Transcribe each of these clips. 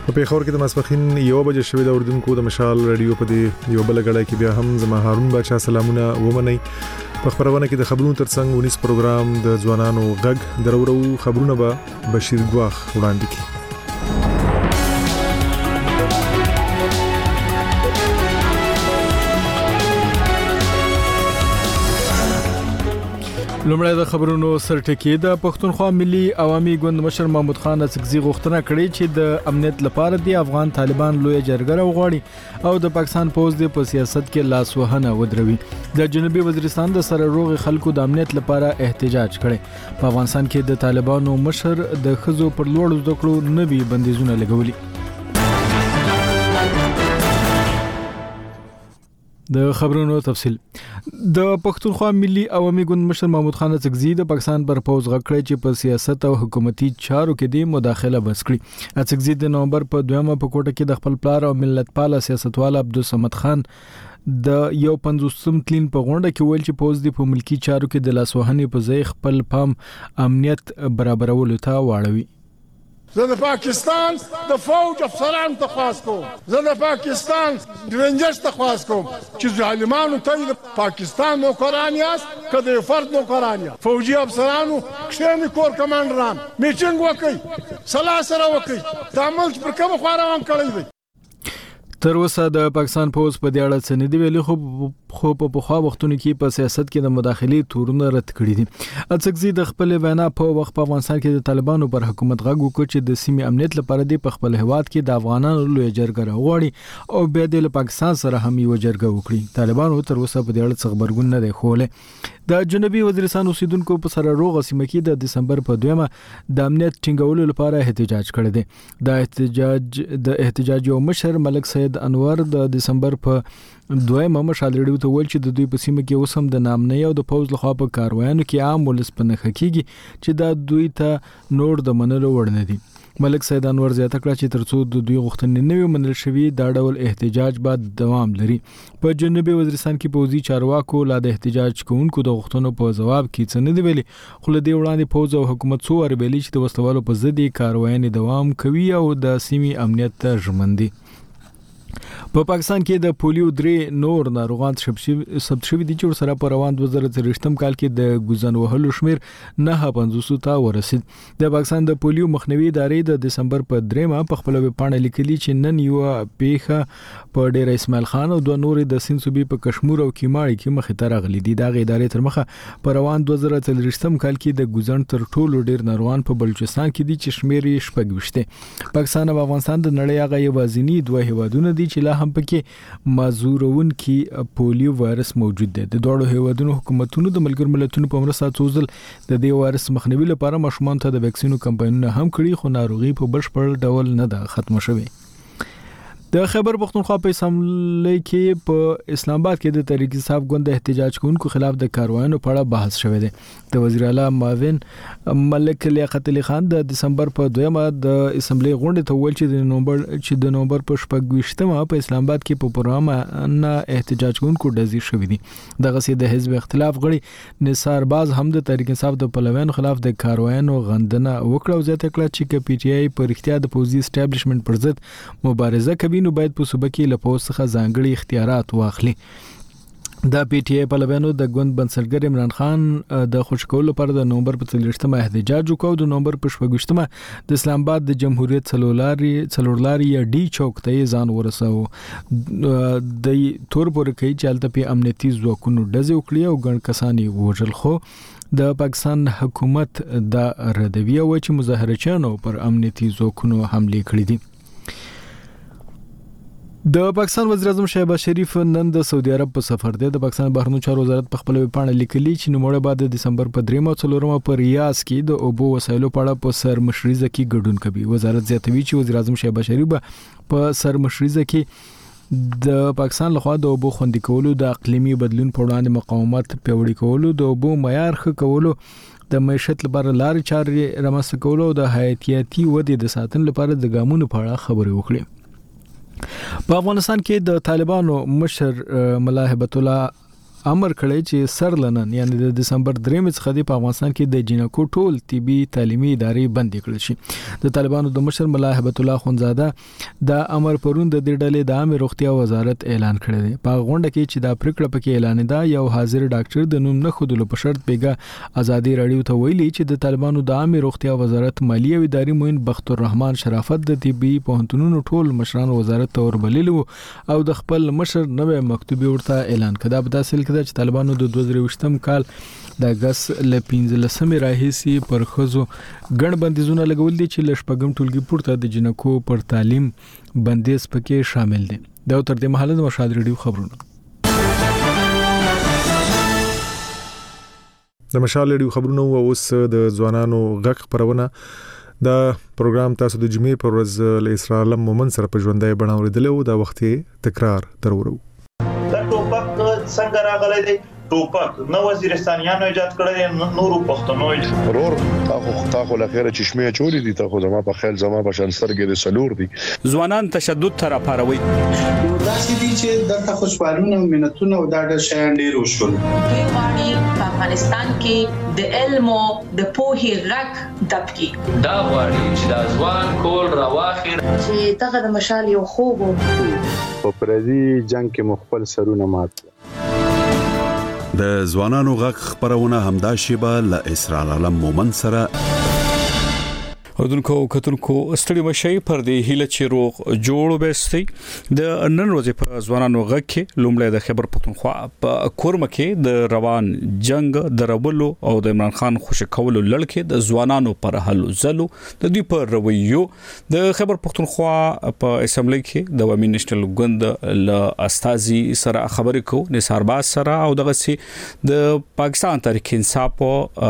په پیښور کې د ماسپخین 1 بجې شوې د اردوونکو د مشال رادیو په دې یو بل غړای کې بیا هم زما هارون بادشاہ سلامونه ومني. په خبرونه کې د خبرونو ترڅنګ 19 پروګرام د ځوانانو غږ درورو خبرونه به بشیر ګواخ وړاندې کړي. لومړی د خبرونو سرټکی د پښتونخوا ملي عوامي ګوند مشر محمود خان اڅکزي غوښتنه کړې چې د امنیت لپاره د افغان طالبان لوی جرګه راوغواړي او د پاکستان پوز د سیاست کې لاس وهنه ودروي. د جنوبي وزیرستان د سره روغ خلکو د امنیت لپاره احتجاج کړي. په افغانستان کې د طالبانو مشر د خزو پر لوړ زده کړو نوي بندیزونه لګولي. د خبرونو تفصیل. د پښتونخوا ملي عوامي ګوند مشر محمود خان اڅکزي د پاکستان پر پوز غکړی چې په سیاست او حکومتي چارو کې د مداخله بس کړي. اڅکزي د نومبر په 2 په کوټه کې د خپل پلار او ملت پاله سیاستوال عبدالصمد خان د یو 50 تلین په غونډه کې ویل چې پوز د په ملکی چارو کې د لاسوهنې په ځای خپل پام امنیت برابرولو ته واړوي. زه د پاکستان د فوج افسران تخواست کوم، زه د پاکستان رنجرز تخواست کوم چې ظالمانو ته د پاکستان نوکران یاست که د فرد نوکران یاست. فوجي افسرانو کښېنئ کور کمانډران میټینګ وکړئ، سلا سره وکړئ، تعامل پر کومه خوا روان کړی دی. تر اوسه د پاکستان پوز په دې اړه څه نه دی ویلي، خو په پخوا وختونو کې په سیاست کې د مداخلې تورونه رد کړي دي. اڅکزي د خپل وینا په وخت په افغانستان کې د طالبانو پر حکومت غږ وکړ چې د سیمې امنیت لپاره د خپل هواد کې د افغانانو لوی جرګه راوړي او بیا د پاکستان سره هم یو جرګه وکړي. طالبانو تر اوسه په دې اړه څه خبرګون نه دی خوله. د جنوبي وزیرستان اوسیدونکو په سره روغ سیمه کې د دسمبر په 2 د امنیت ټینګولو لپاره احتجاج کړی دی. د احتجاج یو مشر ملک سید انور د دسمبر په 2 مشال رادیو ته ویل چې د دوی په سیمه کې اوسم د نامنۍ او د پوز لخوا په کاروایانو کې عام ولس په نخښه کیږي چې دا دوی ته نور د منلو وړ نه دي. ملک سید انور زیاته کړه چې ترڅو د دوی غوښتنې نه وي منل شوي دا ډول احتجاج بعد دوام لري. په جنوبي وزیرستان کې پوزي چارواکو لا د احتجاج کوونکو د غوښتنو په جواب کې څه نه دی ویلي، خو له دې وړاندې پوز او حکومت څو ور ویلي چې د وسلوالو په ضد کاروایان دوام کوي او د سیمې امنیت ته ژمن دي. په پاکستان کې د پولیو 3 نور ناروغان ثبت شوي دي چې ورسره په روان 2023 کال کې د ګوزن وهلو شمیر 950 ته ورسید. د پاکستان د پولیو مخنیوي ادارې د دسمبر په 3 په خپل ویبپاڼه لیکلي چې نن یو پیښه په ډیر اسماعیل خان او دوه نور د سین صوبې په کشمیر او کیماړي کې مخې ته راغلي دي. دا ادارې تر مخه په روان 2023 کال کې د ګوزن تر ټولو ډیر ناروغان په بلوچستان کې دي چې شمیر یې 26. پاکستان او افغانستان د نړۍ هغه یوازینی دوه هیوادونه دي چې لا هم پکې مازورون کې پولیو وایرس موجود دی. د دوه هیوادونو حکومتونو د ملګرو ملتونو په مرسته څوزل د دې وایرس مخنیوي لپاره ماشومان ته د ویکسینو کمپاینونه هم کړي، خو ناروغي په بشپړ ډول نه ده ختمه شوې. د خیبر پختونخوا په اسمبلی کې په اسلام آباد کې د تحریک انصاف ګوند د احتجاج کوونکو خلاف د کاروایانو په اړه بحث شوی دی. د وزیر اعلی معاون ملک لیاقت علي خان د دسمبر په 2 د اسمبلی غونډې ته ویل چې د نومبر په 28 په اسلام آباد کې په پروګرام نه احتجاج کوونکو ډزې شوې دي. دغه سي د حزب اختلاف غړي نثار باز هم د تحریک انصاف د پلویانو خلاف د کاروایانو غندنه وکړه او زیاته کړه چې پی ټی آی په اړتیا د پوزي اسټابلیشمنت پر ضد مبارزه کوي نو باید په صوبه کې له پوز څخه ځانګړي اختیارات واخلي. د پی ټی آی پلویانو د ګوند بنسټګر عمران خان د خوشکولو لپاره د نومبر په 30 احتجاج وکړ. د نومبر په 28 د اسلام آباد د جمهوریت څلورلاري یا ډي چوک ته ځان ورساو. د تور پورې کوي چې الته په امنیتي ځواکونو ډزې وکړي او ګڼ کسان یې وژل، خو د پاکستان حکومت د ردوی او چې مظاهرچیانو پر امنیتي ځواکونو حمله کړې دي. د پاکستان وزیر اعظم شهباز شریف نن د سعودي عرب په سفر دی. د پاکستان بهرنیو چارو وزارت په خپل ویبپاڼه لیکلي چې نوموړی بعد د دسمبر په 3 او 4 په ریاض کې د اوبو وسایلو په اړه په سر مشرزه کې ګډون کوي. وزارت زیاتوي چې وزیر اعظم شهباز شریف په سر مشرزه کې د پاکستان لخوا د اوبو خوندي کولو، د اقلیمي بدلون په وړاندې مقاومت پیاوړی کولو، د اوبو معیار ښه کولو، د معیشت لپاره لارې چارې رامنځته کولو او د حیاتیاتي ودې د ساتنې لپاره د ګامونو په اړه خبرې وکړي. په افغانستان کې د طالبانو مشر ملا هبت الله امر کړی چې سرلنن یعنی د دسمبر 3 څخه د افغانستان کې د جنکو ټول طبي تعلیمي ادارې بند کړل شي د طالبانو د مشر ملا هبت الله خونزاده د امر پرون د ډلې د عامه روغتیا وزارت اعلان کړی دی په غونډه کې چې د پریکړه پکې اعلان ده یو حاضر ډاکټر د نوم نه خودلو په شرط بیګه ازادي رادیو ته ویلي چې د طالبانو د عامه روغتیا وزارت مالی او اداري معین بخت الرحمن شرافت د طبي پوهنتونونو ټول مشران وزارت ته وربللو او د خپل مشر نوې مکتوب ورته اعلان کړه په تاسو کې چې طالبانو د 2023م کال د اگست ل 15 راهیسي پر خزو ګڼ بندیزونه لګول دي چې لشپګم ټولګي پورته د جنکو پر تعلیم بندیز پکې شامل دي دا تر دې مهاله د مشاهد ریډیو خبرونه د مشال ریډیو خبرونه او اوس د ځوانانو غږ خبرونه دا پروګرام تاسو د جمعې پر ورځ له اسرائیل مومن سره په ژوندۍ بڼه اوریدل او دا وخت تکرار ترورو دا ټوپک څنګه راغلی دی ټوپک نو وزیرستانیانو ایجاد کړی نورو پښتنو ضرور تاخو لخيره چشمه چوری دي تاخو زما په خیال زما په شنسترګې د سلور دي ځوانان تشدد تر پاروي داسې دي چې د خوشحالونه منتونه او د شان ډیر وشول دوی غواړي په افغانستان کې د علم او د پوهې غږ دبکي دا غواړي چې د ځوان کول راواخیر چې دغه د مشال یو خوب په پردي جنگ کې مخبل سرونه مات د ځوانانو غږ خبرونه همدا شیبه له اسرائیل علم مومن سره اردوونکو کتونکو ستړي مشي پر دې هیله چې روغ جوړ وبستي د نن ورځې په ځوانانو غږ کې لومړی د خیبر پختونخوا په کورمه کې د روان جنگ د ربلو او د عمران خان خوشی کولو لړ کې د ځوانانو پر هلو زلو د دوی پر رویو د خیبر پختونخوا په اسمبلی کې د ومن نېشنل ګوند ل استازي سره خبرې کو نثار باز سره او دغه سي د پاکستان تحریک انصاف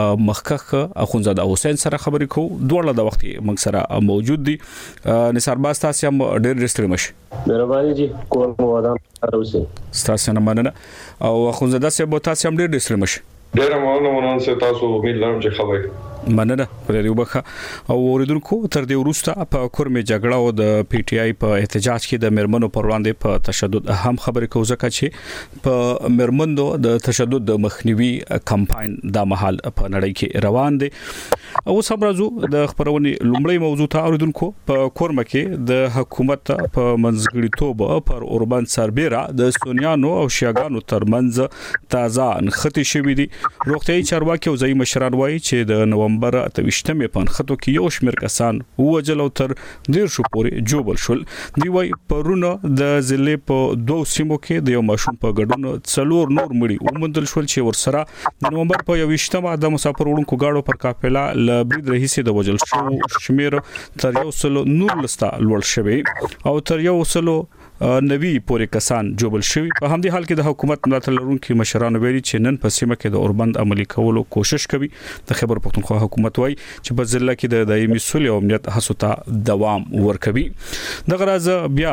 مخکخ اخونزاده حسین سره خبرې کو دوړله د موږ سره موجود دي نثار باز تاسو هم ډېر ډېر مشي مهرباني جی کور مو ودان راوسی تاسو نه مننه او خونزاده سه بو تاسو هم ډېر ډېر مشي ډېر مننه چې تاسو امید لرم چې خبرې مننه پر دې وبخه او اوریدونکو تر دې وروسته په کورمه جګړه او د پی ټی آی په احتجاج کې د مرمنو پر وړاندې په تشدد هم خبرې کوي ځکه چې په مرمنو د تشدد د مخنیوي کمپاین د محل په نړۍ کې روان دي او صبرزو د خبرونې لومړی موضوع ته اوریدونکو په کورمه کې د حکومت په منځګړیتوب پر اوربان سربېره د سونیانو او شیاګانو ترمنځ تازه انختی شوې دي روغتيایي چارواکي او ځای مشران وایي چې د نومبر 28مې په خطو کې یو شمېر کسان وجل او تر ډیر شو پورې جوبل شول دی وای پرونه د ضلع په دوه سیمو کې د یو ماشوم په ګډون څلور نور مړي ومندل شول چې ورسره د نومبر په 28مه د مسافر وړونکو گاډو پر قافله ل برید رئیس د وجل شو شمېر تر یو سلو نور لستا لوړ شوی او تر یو سلو نوی پورې کسان جوبل شوی په همدې حال کې د حکومت ملاتړ لرونکو مشرانو ویلي چې نن په سیمه کې د اوربند عملي کولو کوشش کوي د خیبر پختونخوا حکومت وایي چې په ضلع کې د دایمي صلح او امنیت هڅو ته دوام ورکوي دغه راز بیا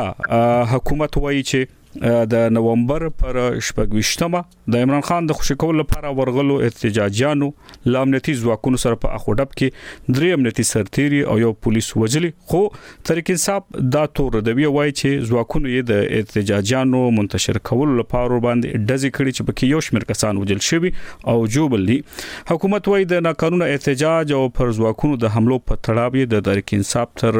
حکومت وایي چې د نومبر پر 28مه د عمران خان د خوشی کول لپاره ورغلو احتجاجیانو لامنیتي ځواکونو سره په اخوډب کې درې امنیتي سرتيري او یو پولیس وجلي خو تحریک انصاف دا تور د وی وای چې ځواکونو یې د احتجاجیانو منتشر کول لپاره باندې ډزې کړي چې پکې یو شمېر کسان وجل شوی او جوبل دي حکومت وای د ناقانونه احتجاج او پر ځواکونو د حملو په تړاو د تحریک انصاف تر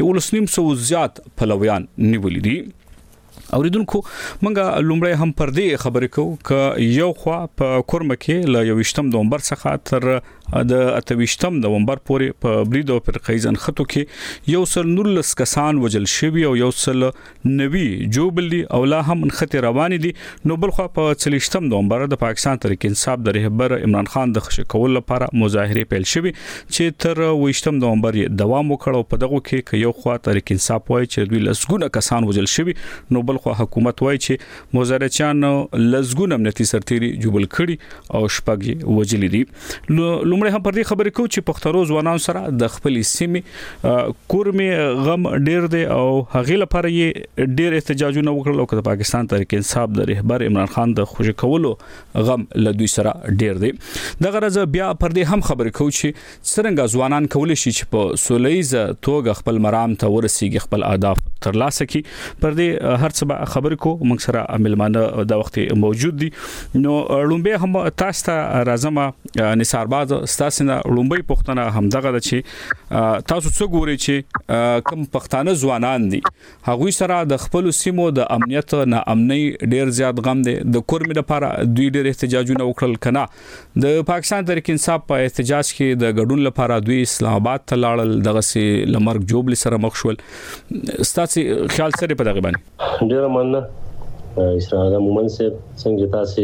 1.5 زیات پلویان نیولې دي اوریدونکو منګه لومړی هم پر دې خبرې کوو ک یو خوا په کورمه کې ل 28 نومبر څخه تر د 28 نومبر پورې په بریدو پر قیزن خطو کې یو سل نورلس کسان وجل شوی او یو سل نوی جوبل دي او لا هم خطر روان دي نو بل خو په 30 نومبر د پاکستان تحریک انصاف د رهبر عمران خان د خوشی کول لپاره مظاهره پیل شوی چې تر 28 نومبر دوام وکړو په دغه کې یو خوا تحریک انصاف وایي چې دوی لسګونه کسان وجل شوی نو بل خو حکومت وایي چې مظاهرچیان لسګونه امنیتي سرتيري جوبل کړي او شپږ وجل دي لومړی هم پر دې خبرې کوو چې پښترو ځوانان سره د خپل سیمې کورمه غم ډیر دی او هغه لپاره یې ډیر احتجاجونه وکړل او د پاکستان تحریک انصاف د رهبر عمران خان د خوشی کولو غم له دوی سره ډیر دی د غرض بیا پر دې هم خبرې کوو چې څنګه ځوانان کولای شي چې په سولهیز توګه خپل مرام ته ورسیږي خپل اهداف ترلاسه کی پر دې هر څه خبر کو موږ سره ملمانه د وخت موجود دي نو لومبه هم تاسو ته راځم نثار باز تاسو نه لومبه پښتنه هم دغه چې تاسو څه ګوري چې کم پښتانه ځوانان دي هغوی سره د خپل سیمو د امنیت نه امني ډیر زیات غم دي د کورمې لپاره دوی ډیر احتجاجونه وکړل کنه د پاکستان تحریک انصاف په احتجاج کې د ګډون لپاره دوی اسلام آباد ته لاړل دغه سي لمرګ جوبل سره مخ شول ستاسو خیال سره په دغه باندې ډیر مننه اسرائیل مومن سره څنګه تاسو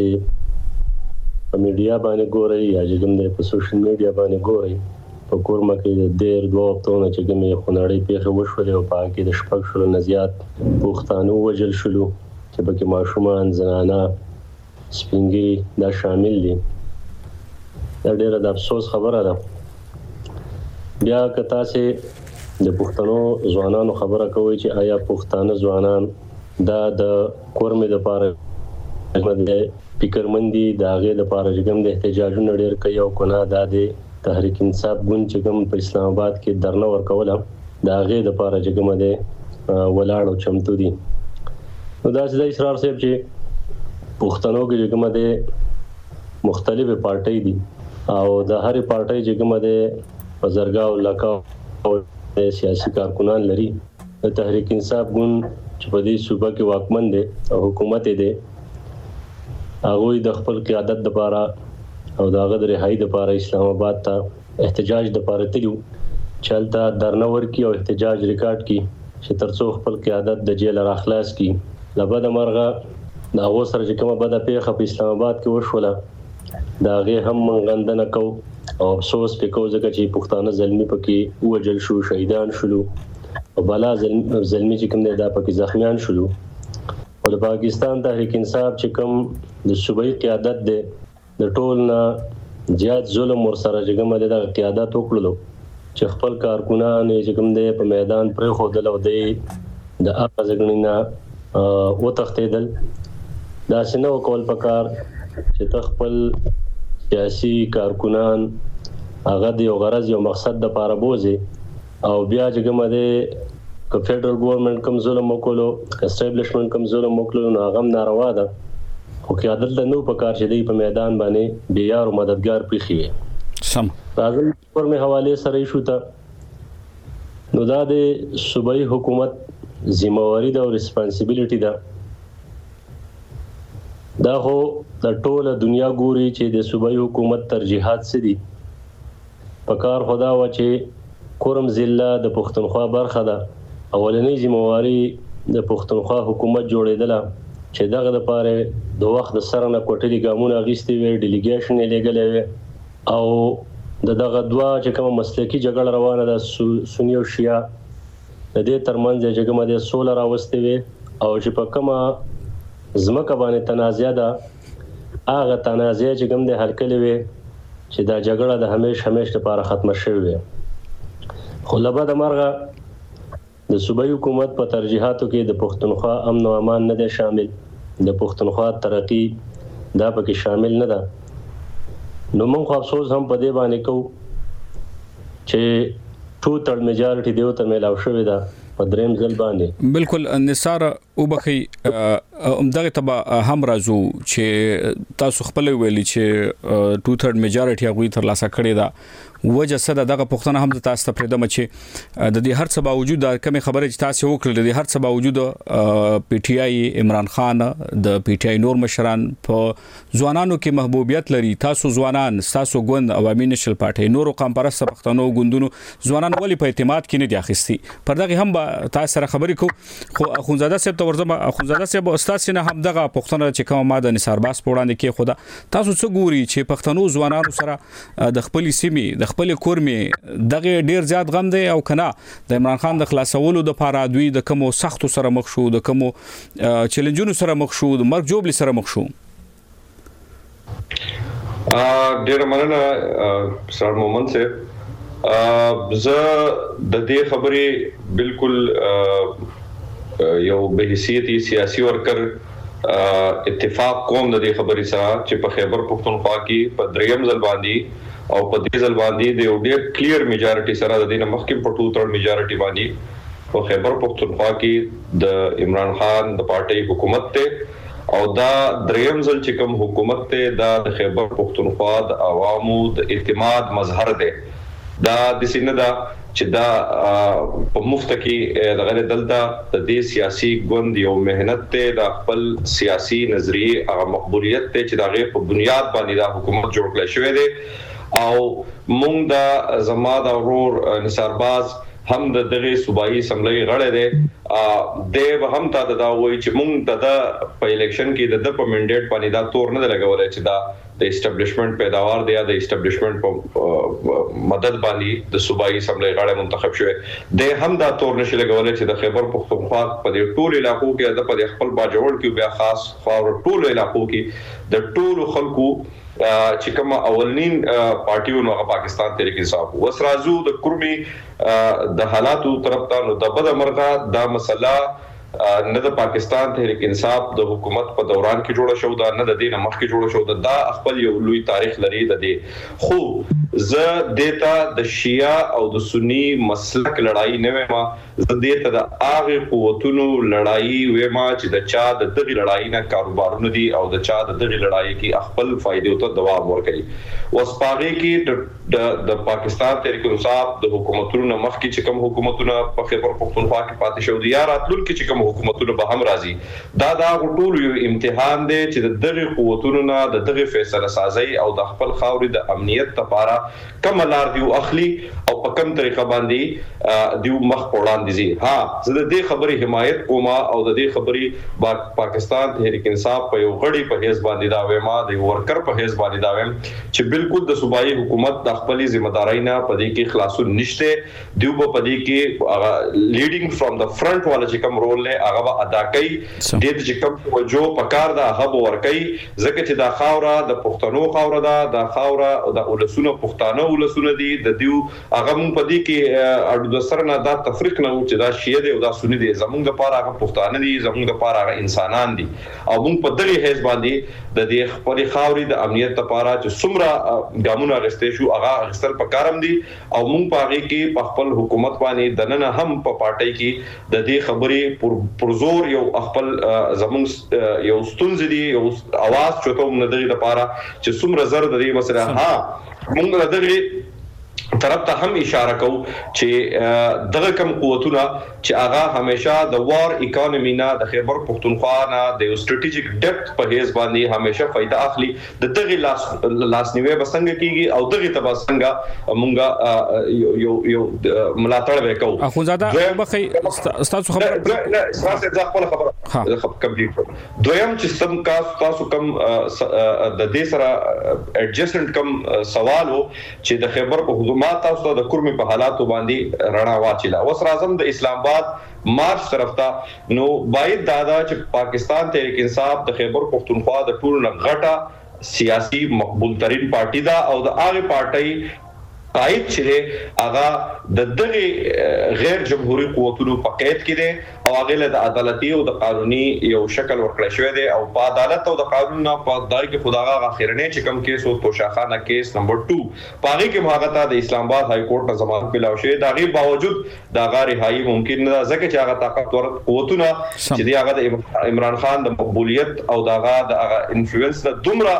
په میډیا باندې ګورئ یا چې په سوشل میډیا باندې ګورئ په کورما کې د ډیر دوه هفتونه چې کومه خنړې پیښه وشولې او په کې د شپږ شلو نه زیات پښتانه وجل شلو چې پکې ماشومان زنانه سپینګي دا شامل دي دا ډیره د افسوس خبره ده بیا که تاسو د پښتنو ځوانانو خبره کوي چې آیا پښتانه ځوانان دا د کورمې لپاره د فکرمندي د هغه لپاره چې کوم د احتجاجونو ډیر کوي او کنه د تحریک انصاف ګوند چې کوم په اسلام آباد کې درنه ورکوله د هغه لپاره چې کوم د ولاړ او چمتو دي نو دا چې اسرار صاحب چې پښتنو کې چې کوم د مختلفه پارټي دي او د هرې پارټي چې کومه ده بزرګاو لکه او سیاسي کارکونان لري د تحریک انصاف ګوند چې په دې صوبه کې واکمن دي او حکومت دی هغه د خپل قیادت لپاره او د هغه د رهایی لپاره اسلام آباد ته احتجاج لپاره تلو چلته درنور کی او احتجاج ریکارډ کی چې ترڅو خپل قیادت د جیل راخلاص کی لبد مرغه دا غوسر چې کومه بده پیښه په اسلام آباد کې وشوله دا غي هم غندنه کو او افسوس وکاو ځکه چې پښتانه زلمی پکې وجل شو شهیدان شلو او بلا زلمی چې کوم دا پکې زخمیان شلو او د پاکستان تحریک انصاف چې کوم د صوبایي قیادت د ټول نه زیات ظلم ور سره چې کوم د قیادت وکړلو چې خپل کارکونان چې کوم د په میدان پر خودل او د اپ ځګنینا و تختیدل دا شنو کول پکار چې تخپل سیاسي کارکونان هغه د یو غرض یو مقصد د پاره بوزي او بیا چې کومه ده ک فدرال ګورنمنت کوم ظلم وکړو اسټابلیشمنت کوم ظلم وکړو نو هغه ناروا ده خو کې عدالت نو په کار چې دی په میدان باندې بیا او مددگار پېخي سم راځم پر مې حواله سره شو ته نو دا د صوبایي حکومت ذمہواری ده او ریسپانسیبিলিټي ده دا هو د ټوله دنیا ګوري چې د صوبایي حکومت ترجیحات څه دي پکار خدا و چې کورم ضلع د پښتونخوا برخه ده اولنۍ ذمہواری د پښتونخوا حکومت جوړېدله چې دغه لپاره د وخت د سره نه کوټلي ګامونه غیستي وي ډیلیګیشن یې لګلې وي او دغه دوا چې کوم مسلکی جګړه روانه ده سنی او شیعه د دې ترمنځ چې کومه د سولر راوستي وي او چې په کومه زمکه باندې تنازع ده هغه تنازع چې کوم د حل کړي وي چې دا جګړه د همیش لپاره ختمه شوه وي خو لبا د مرغه د صوبایي حکومت په ترجیحاتو کې د پښتونخوا امن او امان نه ده شامل د پښتونخوا ترقی دا پکې شامل نه ده نو موږ افسوس هم په دې باندې کوو چې ټوټل میجارټي دیو ته ملاو شوې ده په دریم ځل باندې بالکل نثار وبخي دغه تبع هم راځو چې تاسو خپل ویلي چې 2/3 میجارټي هغه تر لاسه کړی دا وجه څه دغه پښتنه هم تاسو ته پردم چې د دې هر څه باوجود د کومه خبره چې تاسو وکړل د هر څه باوجود پی ټی آی عمران خان د پی ټی آی نور مشران په ځوانانو کې محبوبیت لري تاسو ځوانان تاسو ګوند عوامي نشل پارټي نور قوم پرست پښتنو ګوندونو ځوانان ولی په اعتماد کې نه دي اخیستي پر دغه هم تاسو سره خبرې کو خو اخونزاده صاحب ته ورځم اخونزاده صاحب استاد سینه هم دغه پښتنه چې کوم ماده نثار باس پوړاندې کې خدا تاسو څه ګوري چې پښتنو ځوانانو سره د خپل سیمې د خپل کورمې دغه ډیر زیات غم دی او کنه د عمران خان د خلاصولو د پاره دوی د کوم سختو سره مخ شو د کوم چیلنجونو سره مخ شو د مرګ جوړ سره مخ شو ډیر مننه سر مومن صاحب زه د دې خبرې بالکل یو به حیثیتي سیاسي ورکر اتفاق کوم د دې خبرې سره چې په خیبر پختونخوا کې په دریم ځل باندې او په دې ځل باندې د یو ډېر کلیر میجارټي سره د دې مخکې په 2/3 میجارټي باندې په خیبر پختونخوا کې د عمران خان د پارټي حکومت ته او دا دریم ځل چې کوم حکومت ته د خیبر پختونخوا د عوامو د اعتماد مظهر دی دا د سیندا چې دا په مفت کې د غیر دلته د دې سیاسي ګوند یو مهنت ته د خپل سیاسي نظریه او مقبولیت ته چې دا غیر په بنیاد باندې دا حکومت جوړ کړی شوی دی او مونږ دا زما د ورور نثارباز هم د دغه صوبایي اسمبلی غړی دی د هم ته دا وایي چې مونږ د په الیکشن کې د په منډیټ باندې دا تور نه لګولای چې دا د اسټابلیشمنت پیداوار دی د اسټابلیشمنت په مدد باندې د صوبایي اسمبلی غړی منتخب شوی د هم دا تور نشي لګولای چې د خیبر پختونخوا په دې ټول علاقو کې د په خپل باجوړ کې بیا خاص خاور ټول علاقو کې د ټول خلکو چې کوم اولنین پارټیونو هغه پاکستان تحریک انصاف وسرازو د کورمي د حالاتو طرف ته نو د بد مرغه دا مسله نه د پاکستان تحریک انصاف د حکومت په دوران کې جوړه شو دا نه د دینه مخ کې جوړه شو دا خپل یو لوی تاریخ لري د دې خو ز دیتا د شیعه او د سنی مسلک لړای نه وېما ز دیتا د هغه قوتونو لړای وېما چې د چا د دغه لړای نه کاروبارونه دي او د چا د دغه لړای کې خپل فائدې ته دوام ورکړي وسپاغي کې د پاکستان تحریک انصاف د حکومتونو مخ کې چې کوم حکومتونه په خیبر پختونخوا کې پاتې شو دي یا راتلونکي چې کوم حکومتونو به هم راځي دا ټول یو امتحان دی چې د دغه قوتونو نه د دغه فیصله سازي او د خپل خاورې د امنیت لپاره کوم لار دی اخلي او په کوم طریقه باندې دیو مخ وړاندې دي ها زه د دې خبرې حمایت کوم او د دې خبرې پاکستان تحریک انصاف په یو غړي په حساب باندې دا وېما د ورکر په حساب باندې دا وېم چې بالکل د صوبایي حکومت د خپل ځمېداري نه پدې کې خلاصون نشته دیو په پدې کې لیډینګ فرام د فرنٹ والا چې کوم رول له هغه ادا کوي د دې چې کوم وجو پکار دا هغه ور کوي ځکه چې دا خاوره د پښتنو خاوره ده دا خاوره د ولسونو پښتانه ولسونه دي د دیو هغه مونږ پدې کې اړو د سره نه دا تفریق نه و چې دا شیعه دي او دا سنی دي زمونږ لپاره هغه پښتانه دي زمونږ لپاره هغه انسانان دي او مونږ په دغه حساب باندې د دې خپل خاورې د امنیت لپاره چې څومره ګامونه غستې شو هغه غستل پکارم دي او مونږ په هغه کې په خپل حکومت باندې دننه هم په پارټي کې د دې خبرې پرزور یو خپل زمونږ یو ستونزې دي یو اواز چوتو نه دغه لپاره چې څومره زر د دې مسله ها مونږ دغه طرف ته هم اشاره کوو چې دغه کم قوتونه چې هغه همیشه د وار اکانومي نه د خیبر پختونخوا نه د یو سټریټیجیک ډیپث په هیڅ باندې همیشه فائدہ اخلي د دغه لاسنیوي بسنګ کیږي او دغه تباسنګ مونږه یو ملاتړ وکاو اخوزاده بخي تاسو خبر تاسو خپل خبره کمپلیټ دویم چې سم کا تاسو کم د دې سره ایڈجسټمنٹ کم سوالو چې د خیبر په ما تاسو د کورمي په حالاتو باندې رڼا واچیلا اوس راځم د اسلام آباد مارچ طرف ته نو باید دادا چې پاکستان تحریک انصاف د خیبر پختونخوا د ټول غټه سیاسي مقبول ترين پارټي دا او د هغه پارټي قائد چې هغه د دغه غیر جمهوریت قوتونو په قید کې دي او هغه له عدالتي او د قانوني یو شکل ورکړی شوی دی او په عدالت او د قانون نه په دای کې خداغه اخرنه چې کوم کیس او توشاخانه کیس نمبر 2 پاره کې مهاغتا د اسلام آباد های کورټ نه ضمانت ملاو شوی دا غي باوجود دا غیر هاي ممکن نه ځکه چې هغه طاقتور قوتونه چې دی هغه د عمران خان د مقبولیت او دغه د انفلوئنس د دومره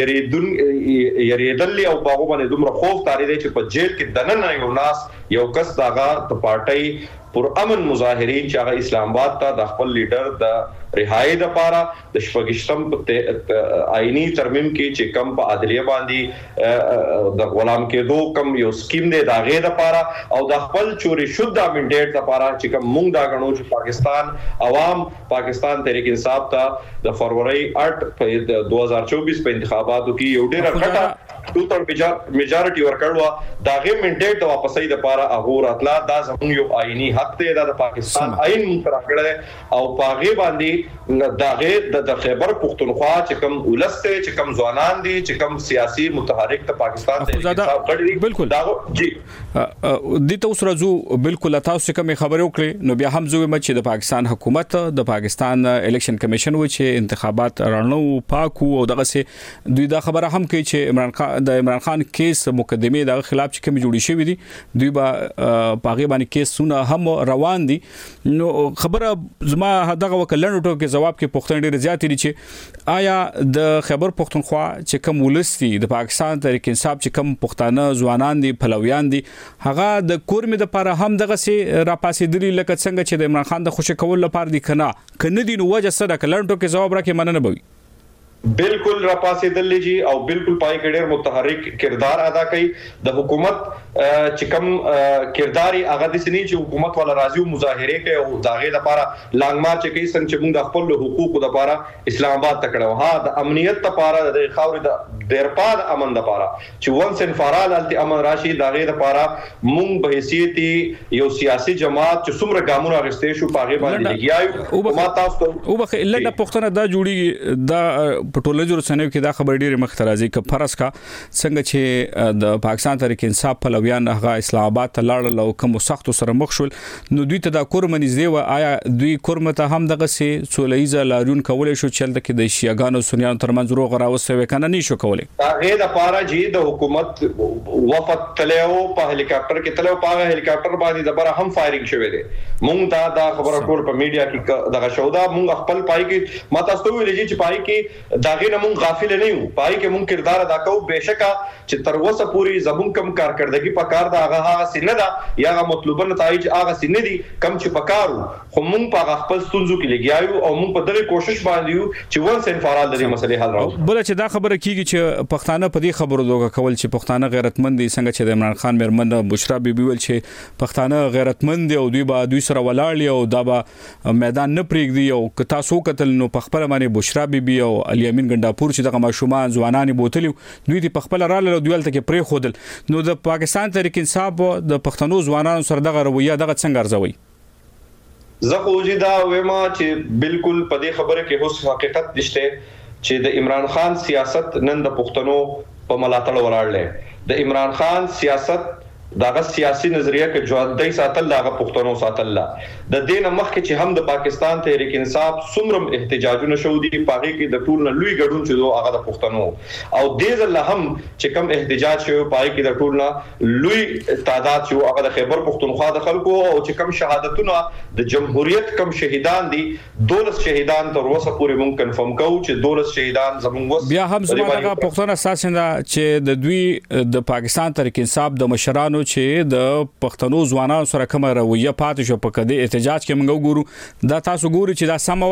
یریدل او باغ باندې دومره خوف تاری دی چې په جیل کې دننه یو ناس یو کس داغه د پارټي پر امن مظاهرین چې هغه اسلام آباد ته د خپل لیډر د رهایی د پاره د شپږشتم آئینی ترمیم کې چې کم په عدلیه باندې د غلام کېدو کم یو سکیم دی د هغه د پاره او د خپل چوري شوده منډیټ د پاره چې کم مونږ دا غنو چې پاکستان عوام پاکستان تحریک انصاف ته د فروری 8 په 2024 په انتخاباتو کې یو ډېر غټه ټوټل میجارټي ورکړوا دا غي منډیټ د واپسۍ د پاره هغه راتلا دا زموږ یو آئینی حق دی د پاکستان آئین مقرر کړل او پاغي باندې دا غیر د خیبر پختونخوا چې کوم ولسته چې کوم ځوانان دي چې کوم سیاسي متحرک ته پاکستان ته بالکل دا جی د تاسو راځو بالکل تاسو کوم خبرو کړې نو بیا هم زوی مچ د پاکستان حکومت د پاکستان الیکشن کمیشن و چې انتخابات رانو پاکو او دغه سي دوی دا خبره هم کوي چې عمران خان د عمران خان کیس مقدمه د خلاف چې کوم جوړی شوی دي دوی به پاغه باندې کیسونه هم روان دي نو خبره زما دغه وکلنو ټکو کې جواب کې پښتون ډیر زیات دي چې آیا د خیبر پښتونخوا چې کوم ولستي د پاکستان تحریک انصاف چې کوم پښتانه ځوانان دي پلویان دي هغه د کورمې د لپاره هم دغه سي راپاسېدلی لکه څنګه چې د عمران خان د خوشی کول لپاره دي کنه دي نو وجه سره کلن ټکو کې جواب راکې مننه بوي بالکل راپاسېدل جی او بالکل پای کې ډېر متحرک کردار ادا کړي د حکومت چې کوم کرداري هغه د سنې چې حکومت ولا راځي او مظاهره کوي او داغه لپاره لانګ مارچ کوي څنګه چې موږ د خپل حقوقو لپاره اسلام آباد تکړه ها د امنیت لپاره د خاورې د ډیرپاد امن لپاره چې وانس ان فارال التی امن راشي داغه لپاره موږ به حیثیت یو سیاسي جماعت چې څومره ګامونه غستې شو پاغه باندې لګیایو ما تاسو او بخ الا د پښتنه دا جوړي دا پټولوژي رسنیو کې دا خبر ډیره مخترازي ک فرض کا څنګه چې د پاکستان تحریک انصاف پلویان هغه اسلام آباد ته لاړل او کوم سخت سره مخ شول نو دوی ته دا کورمنځ دی و آیا دوی کورمته هم دغه سي سولېزه لارون کولای شو چې د شیعاګانو سنیانو ترمنځ روغ راوسوي کنه نه شو کولای هغه د پاره جی د حکومت وفد تلو په هلیکاپټر کې تلو په هلیکاپټر باندې د بره هم فایرینګ شوه دي مونږ دا خبره ټول په میډیا کې دغه شودا مونږ خپل پای کې ما تاسو ته ویل چې پای کې داغه نه مونږ غافل نه یو پای کې مونږ کردار ادا کوو بهشکه چې تر اوسه پوری زمون کم کارکړدګي په کار دا هغه سینه دا یا مطلوبه نتایج هغه سینه دي کم چې پکارو خو مونږ په خپل ستونزو کې لګیایو او مونږ په دغه کوشش باندې یو چې ونس ان فارال د مسلې حل راو بل چې دا خبره کیږي چې پښتانه په دې خبرو دوه کول چې پښتانه غیرتمند دي څنګه چې د عمران خان مرمن بشرا بیبي ول چې پښتانه غیرتمند دي او دوی سره ولاړ او دا به میدان نه پریږدي او که تاسو قتل نو په خپل باندې بشرا بیبي او علي امین ګنداپور چې دغه ماشومان ځوانان بوتلی دوی په خپل رااله دویل ته کې پرې خودل نو د پاکستان تحریک انصاف د پښتنو ځوانانو سره دغه رویه دغه څنګه ارزوي زه خو دا وېما چې بالکل په دې خبره کې هوس حقیقت نشته چې د عمران خان سیاست نن د پښتنو په ملاتړ ولاړل د عمران خان سیاست داغه سیاسي نظریه کې جوړدای ساتل داغه پښتنو ساتل د دین مخکې چې هم د پاکستان تحریک انصاف سمرم احتجاجونه شو دي پاغي کې د ټول نه لوی ګډون چې هغه د پښتنو او دې ځله هم چې کم احتجاج شو پاغي کې د ټول نه لوی تعداد چې هغه د خیبر پښتونخوا د خلکو او چې کم شهادتونه د جمهوریت کم شهیدان دي 12 شهیدان تر اوسه پورې مونږ کنفرم کوو چې 12 شهیدان زموږ بیا هم زموږه پښتون اساسنده چې د دوی د پاکستان تحریک انصاف د مشرانو چې د پښتنو ځوانانو سره کوم رویه پاتې شو په کده احتجاج کې موږ ګورو دا تاسو ګوري چې دا سم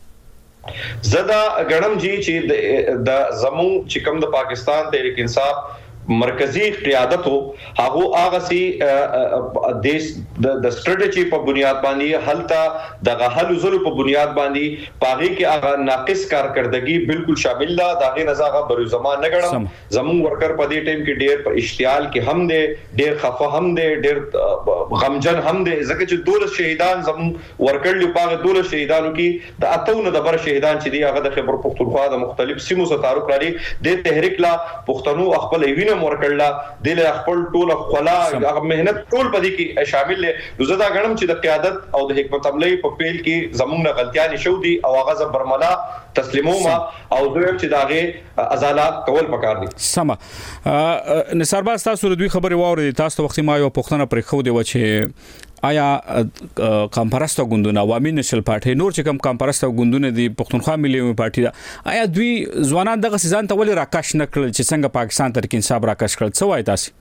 و زدا غړم جی چې د زمو چې کوم د پاکستان تحریک انصاف مرکزی قیادت هغه سي دیش د سټریټجی په بنیاد باندې حلتا د حل زلو په بنیاد باندې پاغي کې هغه ناقص کارکړدګي بالکل شامل ده دغه نزاغه بر زمان نه غړم زمون ورکر په دې ټیم کې ډېر په اشتعال کې هم دي ډېر خفه هم دي ډېر غمجن هم دي ځکه چې 12 شهیدان زمون ورکړل پاغه 12 شهیدانو کې د اتونه د بر شهیدان چې دی هغه د خیبر پښتونخوا د مختلف سیمو سره تعلق لري د تحریک لا پښتنو خپل وینه ورکړلا د خپل ټول خلا هغه مهنت ټول پدې کې شامل دي زه دا غنم چې د قیادت او د حکمت عملی په پیل کې زمونږ غلطیاں شو دي او هغه برملا تسلیموما او دوی چې داغه ازالات کول پکار دي سم نثار باز تاسو دوی خبري واوري تاسو وخت ما یو پښتنه پرې خو دی و چې آیا کمپرسته ګوندونه عوامي نشل پارټي نور چې کوم کمپرسته ګوندونه دي پښتونخوا ملي پارټي دا آیا دوی ځوانان دغه سيزان ته ولې راکښ نکړل چې څنګه پاکستان تحریک انصاف راکښ کړل څه وایي تاسو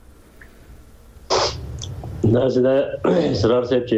دا اسرار صاحب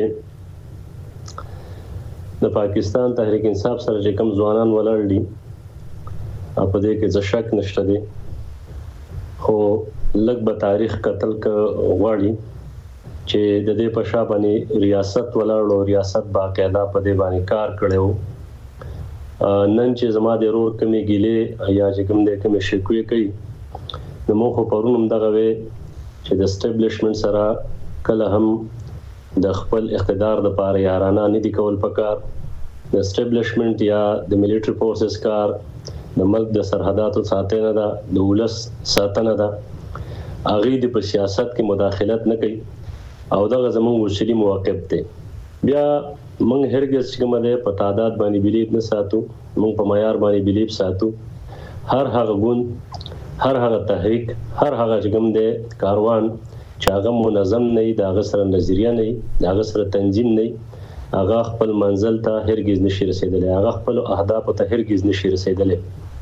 چې د پاکستان تحریک انصاف سره چې کوم ځوانان ولاړ دي په دې کې څه شک نشته دي خو لږ به تاریخ قتل ک غواړي چې د دې په شا باندې ریاست ولاړو ریاست باقاعده په دې باندې کار کړو نن چې زما د رور کمی ګیله یا چې کوم د کوم شکوې کوي نو مو خو پرونم دغه وی چې د اسټابلیشمنت سره کله هم د خپل اقتدار د پاره یارانه نه دي کول پکار د اسټابلیشمنت یا د ملټری فورسز کار د ملک د سرحداتو ساتنه ده د ولس ساتنه ده اغه د سیاست کې مداخلت نه کوي او دا زموږ ورشري موقف دی بیا موږ هرګز کومه ده په تعداد باندې بلیب نه ساتو موږ په معیار باندې بلیب ساتو هر هغه ګوند هر هغه تحریک هر هغه چې کوم د کاروان چې هغه منظم نه وي، د هغه سره نظریه نه وي، د هغه سره تنظیم نه وي، هغه خپل منزل ته هرگز نشي رسیدلی، هغه خپل اهداف ته هرگز نشي رسیدلی.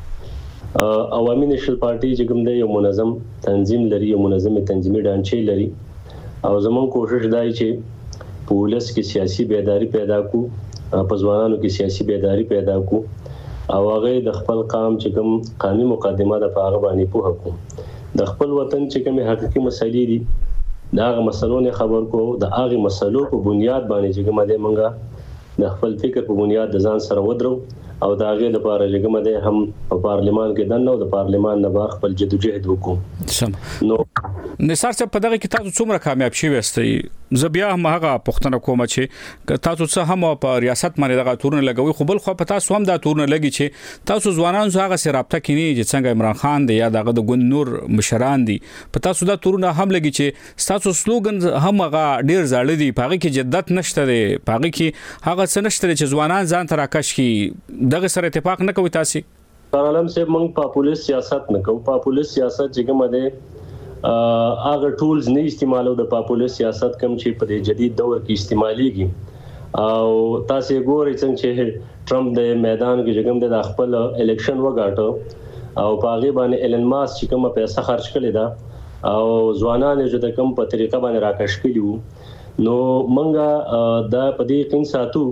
عوامي نېشنل پارټي چې کوم دی یو منظم تنظیم لري، یو منظم تنظیمي ډانچې لري، او زموږ کوشش دی چې په ولس کې سیاسي بیداری پیدا کو، په ځوانانو کې سیاسي بیداری پیدا کو، او هغه د خپل قام چې کوم قانوني مقدمه د هغه باندې پوهه کو، د خپل وطن چې کوم حقيقي مسایلې دي دا هغه مسلو نه خبر کو، د هغه مسلو په بنیاد باندې چې کوم د منګه د خپل فکر په بنیاد د ځان سره ودرو، او دا هغه لپاره چې کوم د هم په پارلیمان کې دنه او د پارلیمان نه بار خپل جدوجہد وکړو. سم نو نثار صاحب په دغه کې تاسو څومره کامیاب شوي استئ؟ زه بیا هم هغه پوښتنه کوم چې تاسو څه هم په ریاست باندې دغه تورونه لګوي، خو بل خو په تاسو هم دا تورونه لګي چې تاسو ځوانان سره هغه سره رابطه کینی چې څنګه عمران خان دی یا دغه د ګوند نور مشران دي، په تاسو دا تورونه هم لګي چې تاسو سلوګن هم هغه ډیر زاړه دي، پاغي کې جدت نشته دی، پاغي کې هغه څه نشته چې ځوانان ځان تر راکش کی دغه سره اتفاق نه کوي. تاسو عالم سے موږ پاپولیس سیاست نه کوو، پاپولیس سیاست چې کوم دی هغه ټولز نه استعمالو، د پاپولیس سیاست کوم چې په جدید دور کې استعماليږي، او تاسو ګورئ څنګه چې ټرمپ د میدان کې کوم د خپل الیکشن وګاټو او پاغي باندې ایلن ماسک چې کوم پیسې خرج کړي دا او ځوانان چې د کوم په طریقه باندې راکش کړي، نو موږ د پدې کې ساتو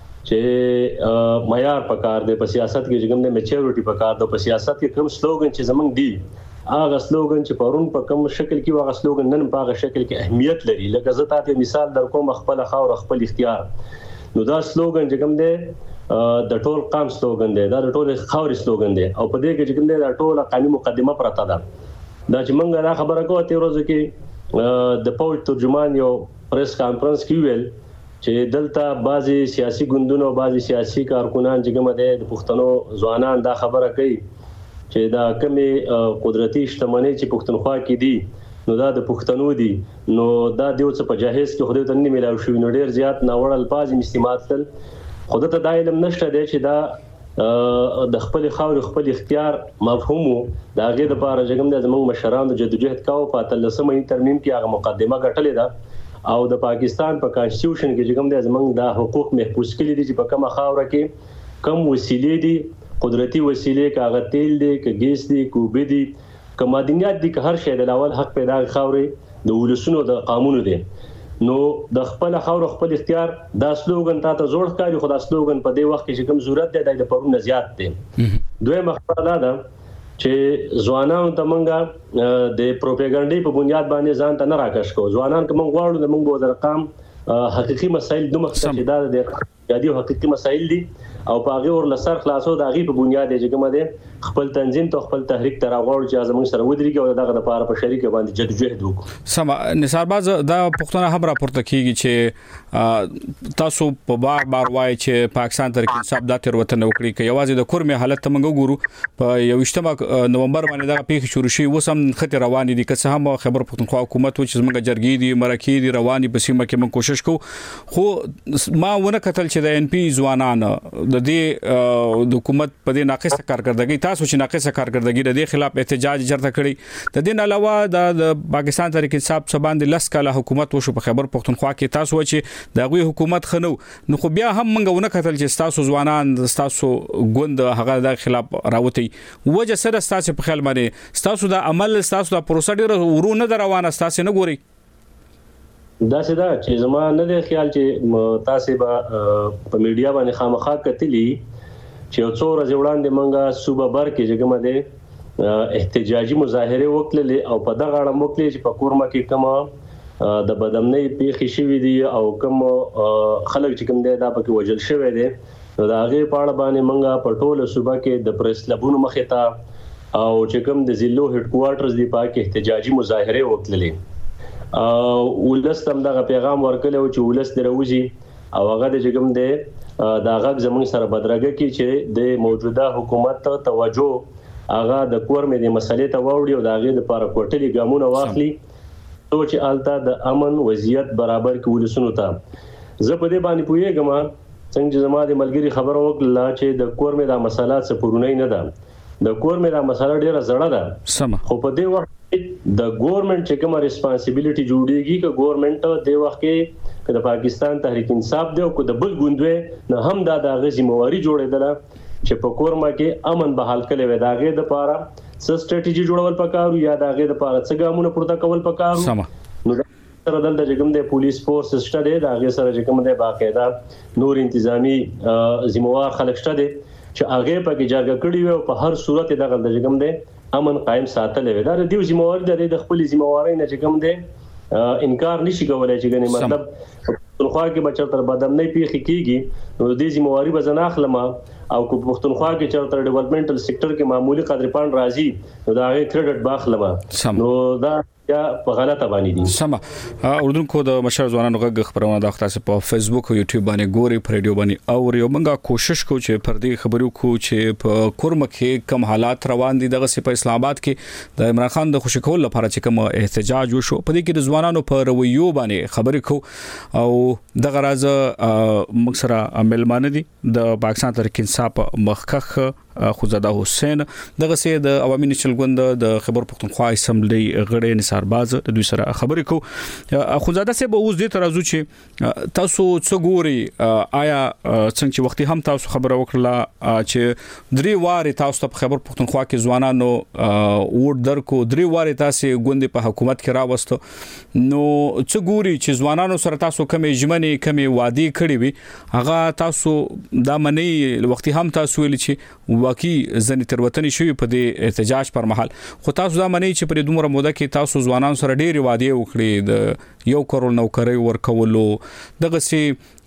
چې معیار پکار دی په سیاست کې کوم د میچورټي پکار دی، په سیاست کې کوم سلوګن چې زمونږ دی هغه سلوګن چې پرون په کوم شکل کې هغه سلوګن نن په هغه شکل کې اهمیت لري. لکه زه تاسو مثال درکوم، خپل خاور خپل اختیار، نو دا سلوګن چې کوم دی د ټول قام سلوګن دی، دا د ټول خاور سلوګن دی، او په دې کې چې کوم دی دا ټول قانوني مقدمه پراته ده. دا چې موږ دا خبره کوو ته ورځ کې د پولیټ ترجمان یو پریس کانفرنس کې ویل چې دلته بعضي سیاسي ګوندونو بعضي سیاسي کارکونان چې کوم دی د پښتنو ځوانان دا خبره کوي چې دا کمی قدرتي شتمنۍ چې پښتونخوا کې دي نو دا د پښتنو دي، نو دا دیو څه په جهیز کې خدای ته نه ملاوي شو، نو ډیر زیات ناوړ الفاظ استعمال کړل. خدای ته دا علم نشته دی چې دا د خپل خاور خپل اختیار مفهومو دا غي د لپاره چې کوم د زموږ مشران د جدوجہد کاوه په 13 ترمیم کې هغه مقدمه غټلې ده، او د پاکستان په کانسټیټیوشن کې چې کوم د زموږ د حقوق محفوظ کړي دي چې په کومه خاور کې کم وسیلې دي، قدرتي وسیلې کاغه تیل دي، ک ګیس دي، کوبه دي، ک معدنیات دي، ک هر شی د اول حق پیدا خاورې د ولسونو د قانون دي. نو د خپل خاور خپل اختیار دا سلوګن ته زوړ ښکاري، خو دا سلوګن په دې وخت کې چې کوم ضرورت دی د پرونه زیات دی. دویمه خبره ده چې ځوانانو ته منګه د پروپاګاندا په بنیاد باندې ځان ته نه راکش کو. ځوانان کوم غواړو د منګو د رقم حقيقي مسایل دوه مخ ته دا د جدي حقيقي مسایل دي، او په هغه ور لسر خلاصو د هغه په بنیاد چې کومه ده خپل تنظیم ته خپل تحریک تر غوړ چې زموږ سره ودرېږي او دغه لپاره په شریک باندې جدوجہد وکړو. سم نثار باز دا پښتنه هم راپورته کیږي چې تاسو په بار وایي چې پاکستان تر کې انصاف د تیر وطن وکړي، چې یوازې د کورمه حالت ته موږ ګورو په 28 نومبر باندې دا پیښه شروع شي، وسم خطر روان دي، که څه هم خبر پښتونخوا حکومت و چې موږ جرګې دي مرکې دي رواني په سیمه کې موږ کوشش کوو، خو ما ونه کتل چې د ان پی ځوانان د دې حکومت په دې ناقصه کارکردګي، تاسو چې ناقصه کارکردګي د دې خلاف احتجاج جرته کړی، د دې علاوه د پاکستان تحریک انصاف سباند لس کاله حکومت وشو په خبر پښتونخوا کې، تاسو چې د غوي حکومت خنو، نو خو بیا هم منګونه کتل چې تاسو ځوانان تاسو ګوند هغه د خلاف راوتی، وجه سره تاسو په خیال باندې تاسو د عمل تاسو د پروسیډر ورونه روانه تاسو نه ګوري؟ دا څه دا چې زما نه دی خیال چې تاسو به په میډیا باندې خامخا کتلی چې یو څو ورځې وړاندې منګه صوبه بر کې چې کومه ده احتجاجي مظاهره وکړلې، او په دغه اړه موکلې چې په کورما کې کومه د بدامنۍ پیښې شوې دي او کوم خلک چې کوم دی دا پکې وجل شوی دی، نو دا هغه په اړه باندې منګه په ټوله صوبه کې د پریس لبونو مخې ته او چې کوم د ضلعو هډ کوارټرز دی پاک احتجاجي مظاهره وکړلې، ولستم دغه پیغام ورکړل چې ولست دروځي او هغه د جګم دی دا غږ زموږ سره بدرګه کې چې د موجوده حکومت ته توجه هغه د کورمې د مسلې ته ووړي او د هغه لپاره کوټلي ګامونه واخلي، چې الته د امن وضعیت برابر کې ولسونو ته. زه په دې باندې پوهیږم څنګه زما د ملګری خبر وکړه چې د کورمې د مسالات څخه پرونی نه ده، د کور مې دا مسله ډیره زړه ده سم خو په دې وخت د ګورنمنت چې کومه ریسپانسیبিলিټي جوړیږي چې ګورنمنت د وخت کې د پاکستان تحریک انصاف دی او د بل ګوندوي نه هم دا د غزمواري جوړیدله چې په کورما کې امن بحال کړي وي داغه د پاره س سټریټیجی جوړول پکارو یا داغه د پاره څنګه ګامونه پورته کول پکارو نو سره دلته چې کوم د پولیس فورس شته دی داغه سره چې کوم د باقاعده نور انتظامی ذمہوار خلک شته دي چې هغه په کې جرګه کړي وي او په هر صورت دغه د چې کوم د امن قائم ساتل وي دا د دیو ذمہوار د خپل ذمہواري نه چې کوم د انکار نشي کولای چې ګنې مطلب پښتونخوا کې بچو تر بدم نه پیخي کیږي نو د دې ذمہواري بزنه اخلم او کو پښتونخوا کې چرته ډیولپمنټل سېکټر کې معمولی قدر پاند راځي نو دا غي کریډټ باخلم نو دا یا په غلطه باندې دي سم اردن کو د مشر ځوانانو غږ خبرونه د اختصاص په فیسبوک او یوټیوب باندې ګوري پر ریډیو باندې او یو منګه کوشش کو چې پر دې خبرو کو چې په کورمه کې کم حالات روان دي دغه په اسلام آباد کې د عمران خان د خوشی کول لپاره چې کوم احتجاج وشو په دې کې د ځوانانو په رویو باندې خبرې کو او دغه راز مکسره ملمانه دي د پاکستان تحریک انصاف مخکخ خوزاده حسین دغه سي د عوامي نشل ګوند د خبر پښتونخوا اسمبلی غړي نثار باز د دوی سره خبرې کو خوزاده سي به اوس دې ترازو چې تاسو څو ګوري آیا څنګه چې وختي هم تاسو خبره وکړه چې درې واره تاسو ته خبر پښتونخوا کې ځوانانو ووټ درکو درې واره تاسو ګوند په حکومت کې راوستو نو څو ګوري چې ځوانانو سره تاسو کومې ژمنې کومې وعده کړې وي هغه تاسو دا منی وختي هم تاسو ویل چې واقعي ځنې تروتنی شوی په دې احتجاج پر مهال خو تاسو دا منئ چې په دومره موده کې تاسو ځوانان سره ډېری وعده وکړي د 1 کروڑ نوکری ورکولو دغه سي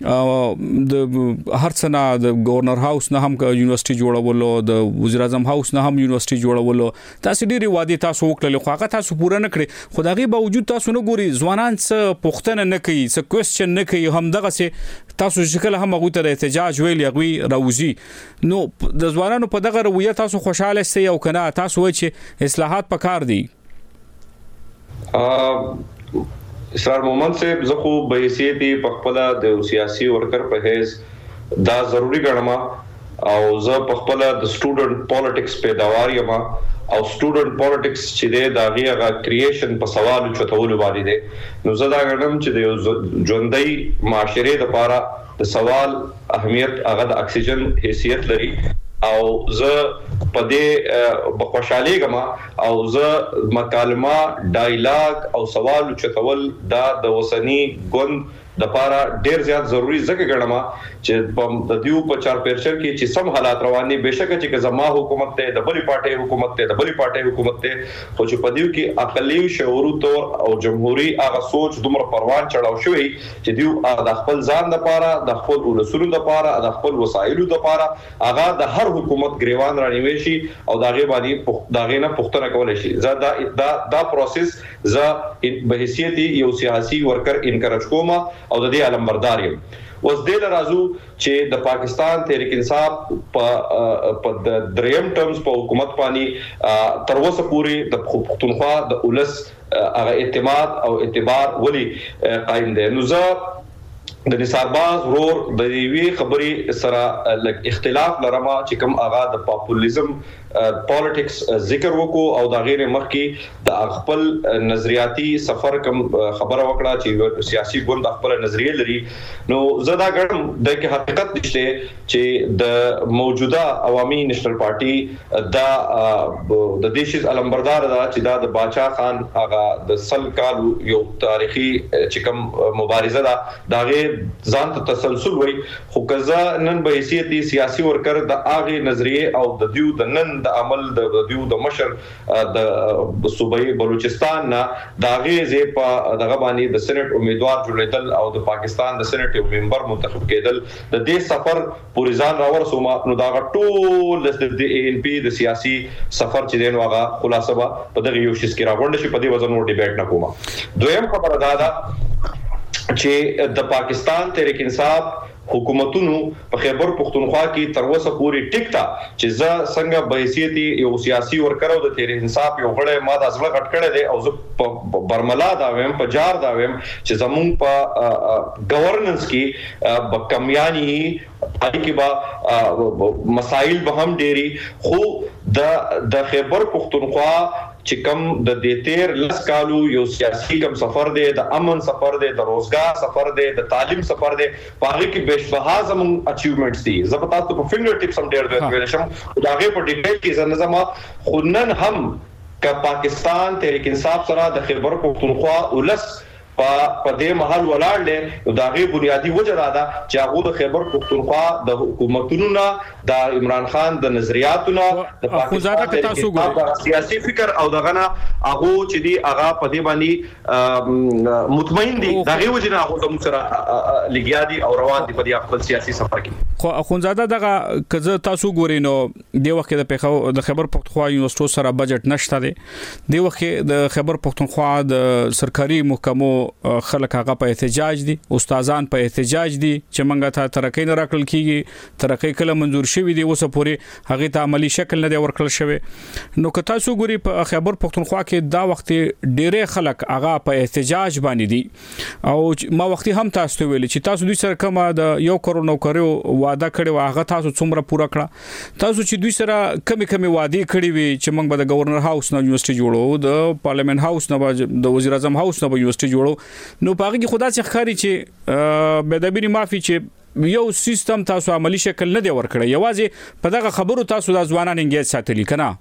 د هرڅنا د گورنر هاوس نه هم یونیورسيټي جوړولو د وزیر اعظم هاوس نه هم یونیورسيټي جوړولو تاسو ډېری وعده تاسو وکړل خو هغه تاسو پوره نه کړی خو دغه باوجود تاسو نه ګوري ځوانان څه پوښتنه نه کوي څه کوېسچن نه کوي هم دغه سي تاسو شکل هم هغه ته احتجاج ویل یغوي راوځي نو د ځوانانو په دغه رویه تاسو خوشاله سئ او کنه تاسو وایي چې اصلاحات پکار دي اسرار مومن سے زخو بحیثیت په خپل د سیاسي ورکر په هیڅ دا ضروری ګڼم او زه په خپل د سټوډنټ پالیټکس پیداوار یم او سټوډنټ پالیټکس چې د هغه کرییشن په سوال چتول باندې دي نو زه دا ګڼم چې د ژوندۍ معاشره لپاره د سوال اهمیت هغه د اکسیجن حیثیت لري او زه په دې بخوشالي غما او زه مکالمه ډایلاګ او سوال چتول دا د وسنی ګوند د لپاره ډیر زیات ضروری ځکه ګڼم چې د دیو په چار پرچر کې چې سم حالات روان دي بهشکه چې زما حکومت ته د بلی پارټي حکومت ته د بلی پارټي حکومت ته خو چې په دیو کې اقلی شعوري تور او جمهوریت هغه سوچ دومره پروان چړاو شوی چې دیو د خپل ځان لپاره د خپل ولسونو لپاره د خپل وسایلو لپاره هغه د هر حکومت گریوان رانیوي شي او داغه باندې داغه نه پښتنه کول شي دا پروسس ز به حیثیت یو سیاسي ورکر انکرج کوم او د دې علمبردار یم اوس د لرازو چې د پاکستان تحریک انصاف په د دریم ټرمز په حکومت باندې تر اوسه پورې د پښتونخوا د اولس هغه اعتماد او اعتبار ولي قائم دی نو زه د نثارباز ورور د دې خبري سره لک اختلاف لرما چې کوم هغه د پاپولیزم پالیټکس ذکر وکړو او دا غیر مخکي د خپل نظریاتي سفر کوم خبره وکړه چې سیاسي ګوند خپل نظریه لري نو زدا ګرم د حقیقت نشته چې د موجوده عوامي نېشنل پارټي د دیش علمبردار دا چې دا د باچا خان هغه د سل کال یو تاریخي چې کوم مبارزه دا غیر ځان ته تسلسل وای خو کزا نن به حیثیت سیاسي ورکر د اغه نظریه او د دیو د نن د عمل د دیو د مشر د صوبې بلوچستان نه داغه زی په دغه باندې د سېنات امیدوار جوړیدل او د پاکستان د سېنات یو ممبر منتخب کېدل د دې سفر پوری ځان راورسوم نو دا ټول د ان پی د سیاسي سفر چې دین واغه خلاصه په دغه یو شیس کې راوړل شي په دې وزن نو ډیبیټ نه کوم دویم خبره دا چې د پاکستان تحریک انصاف حکومتونو په خیبر پختونخوا کې تر اوسه پورې ټیک تا چې ز څنګه به حیثیت یو سیاسي ورکرو د تیر انصاف یو غړی ما د ازله غټ کړی دی او زه برملا دا ویم په جار دا ویم چې زمون په گورننس کې په کمیانی پای کې با مسائل به هم ډيري خو د خیبر پختونخوا چې کوم د دې 13 کالو یو سیاسي کوم سفر دی د امن سفر دی د روزګار سفر دی د تعلیم سفر دی پاره کې بشبها زمون اچیومنټس دي زبتا ته په فنگر ټیپس هم ډېر دوی ویل شم دا غي په ډیټیل کې زنه خونن هم ک پاکستان تحریک انصاف سره د خیبر پختونخوا ولس په دې محل ولاړ له دا غي بنیادی وجه را ده چې هغه د خیبر پختونخوا د حکومتونو نه د عمران خان د نظریاتو نه د پاکستان سیاسي فکر او دغه نه هغه چې دی هغه په دې باندې مطمئن دي دا غي وجه نه هغه د سره لګیا دي او روان دي په دې خپل سیاسي سفر کې خو اخونزاده دغه کزه تاسو ګورئ نو د وخت د خیبر پختونخوا یونیورسيټي سره بجټ نشته دی د وخت د خیبر پختونخوا د سرکاري محکمو خلک هغه په احتجاج دي استادان په احتجاج دي چې منګه ته ترقې نه راکړل کیږي ترقې کله منزور شوی دی اوس پورې هغه ته عملی شکل نه دی ورکړل شوی نو که تاسو ګوري په خیبر پختونخوا کې دا وخت ډېرې خلک هغه په احتجاج باندې دي او ما وختي هم تاسو ویل چې تاسو دوی سره کومه د 1 کروڑ نوکریو وعده کړی هغه تاسو څومره پوره کړه تاسو چې دوی سره کمی وعده کړی وي چې موږ به د گورنر هاوس نه یونیورسيټي جوړو د پارلیمنت هاوس نه د وزیر اعظم هاوس نه یونیورسيټي جوړو نو پاره کې خدا څخه خاري چې بدبيري مافي چې یو سیستم تاسو عملی شکل نه دی ورکړی یوازې په دغه خبرو تاسو د ځوانان انګیج ساتلی کنه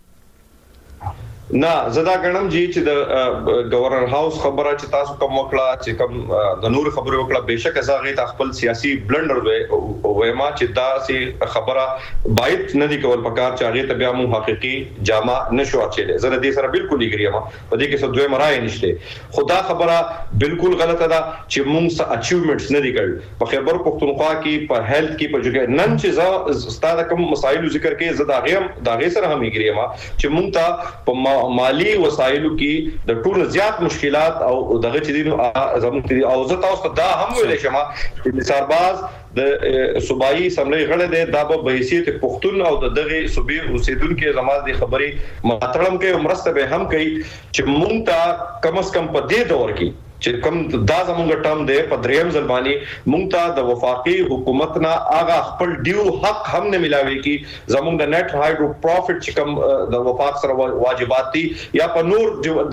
نه زدا غنم جی چې د گورنر هاوس خبره چې تاسو کوم وکړه چې کوم د نور خبره وکړه بهشکه زغه ته خپل سیاسي بلندر وې ما چې دا سي خبره باید نه دی کول پکار چې هغه ته بیا مو حقيقي جامه نشو اچلې زه دې سره بالکل اګری یم په دې کې څه دوه مرای نشته خدا خبره بالکل غلطه ده چې موږ څه اچیومنټس نه دي کړل په خیبر پختونخوا کې په هیلث کې په جګه نن چې ستاسو کوم مسایل ذکر کې زدا غي سره هم اګری یم چې موږ ته په مالی وسایلو کې د ټول زیات مشکلات او دغه چې دي زموږ او زه تاسو دا هم ویل شم چې نثارباز د صوبایي سملې غړي د دابه به حیثیت پختون او دغه صوبې اوسیدونکو زموږ د خبرې ماتړم کې مرسته به هم کوي چې مونږ ته کم از کم په دې دور کې چې کوم دا زموږ ټام دی په دریم ځلبانی مونږ ته د وفاقي حکومت نه اغه خپل ډیو حق هم نه ملاوي کی زموږ د نت هایډرو پروفټ چې کوم د وفاق سره واجبات دي یا په نور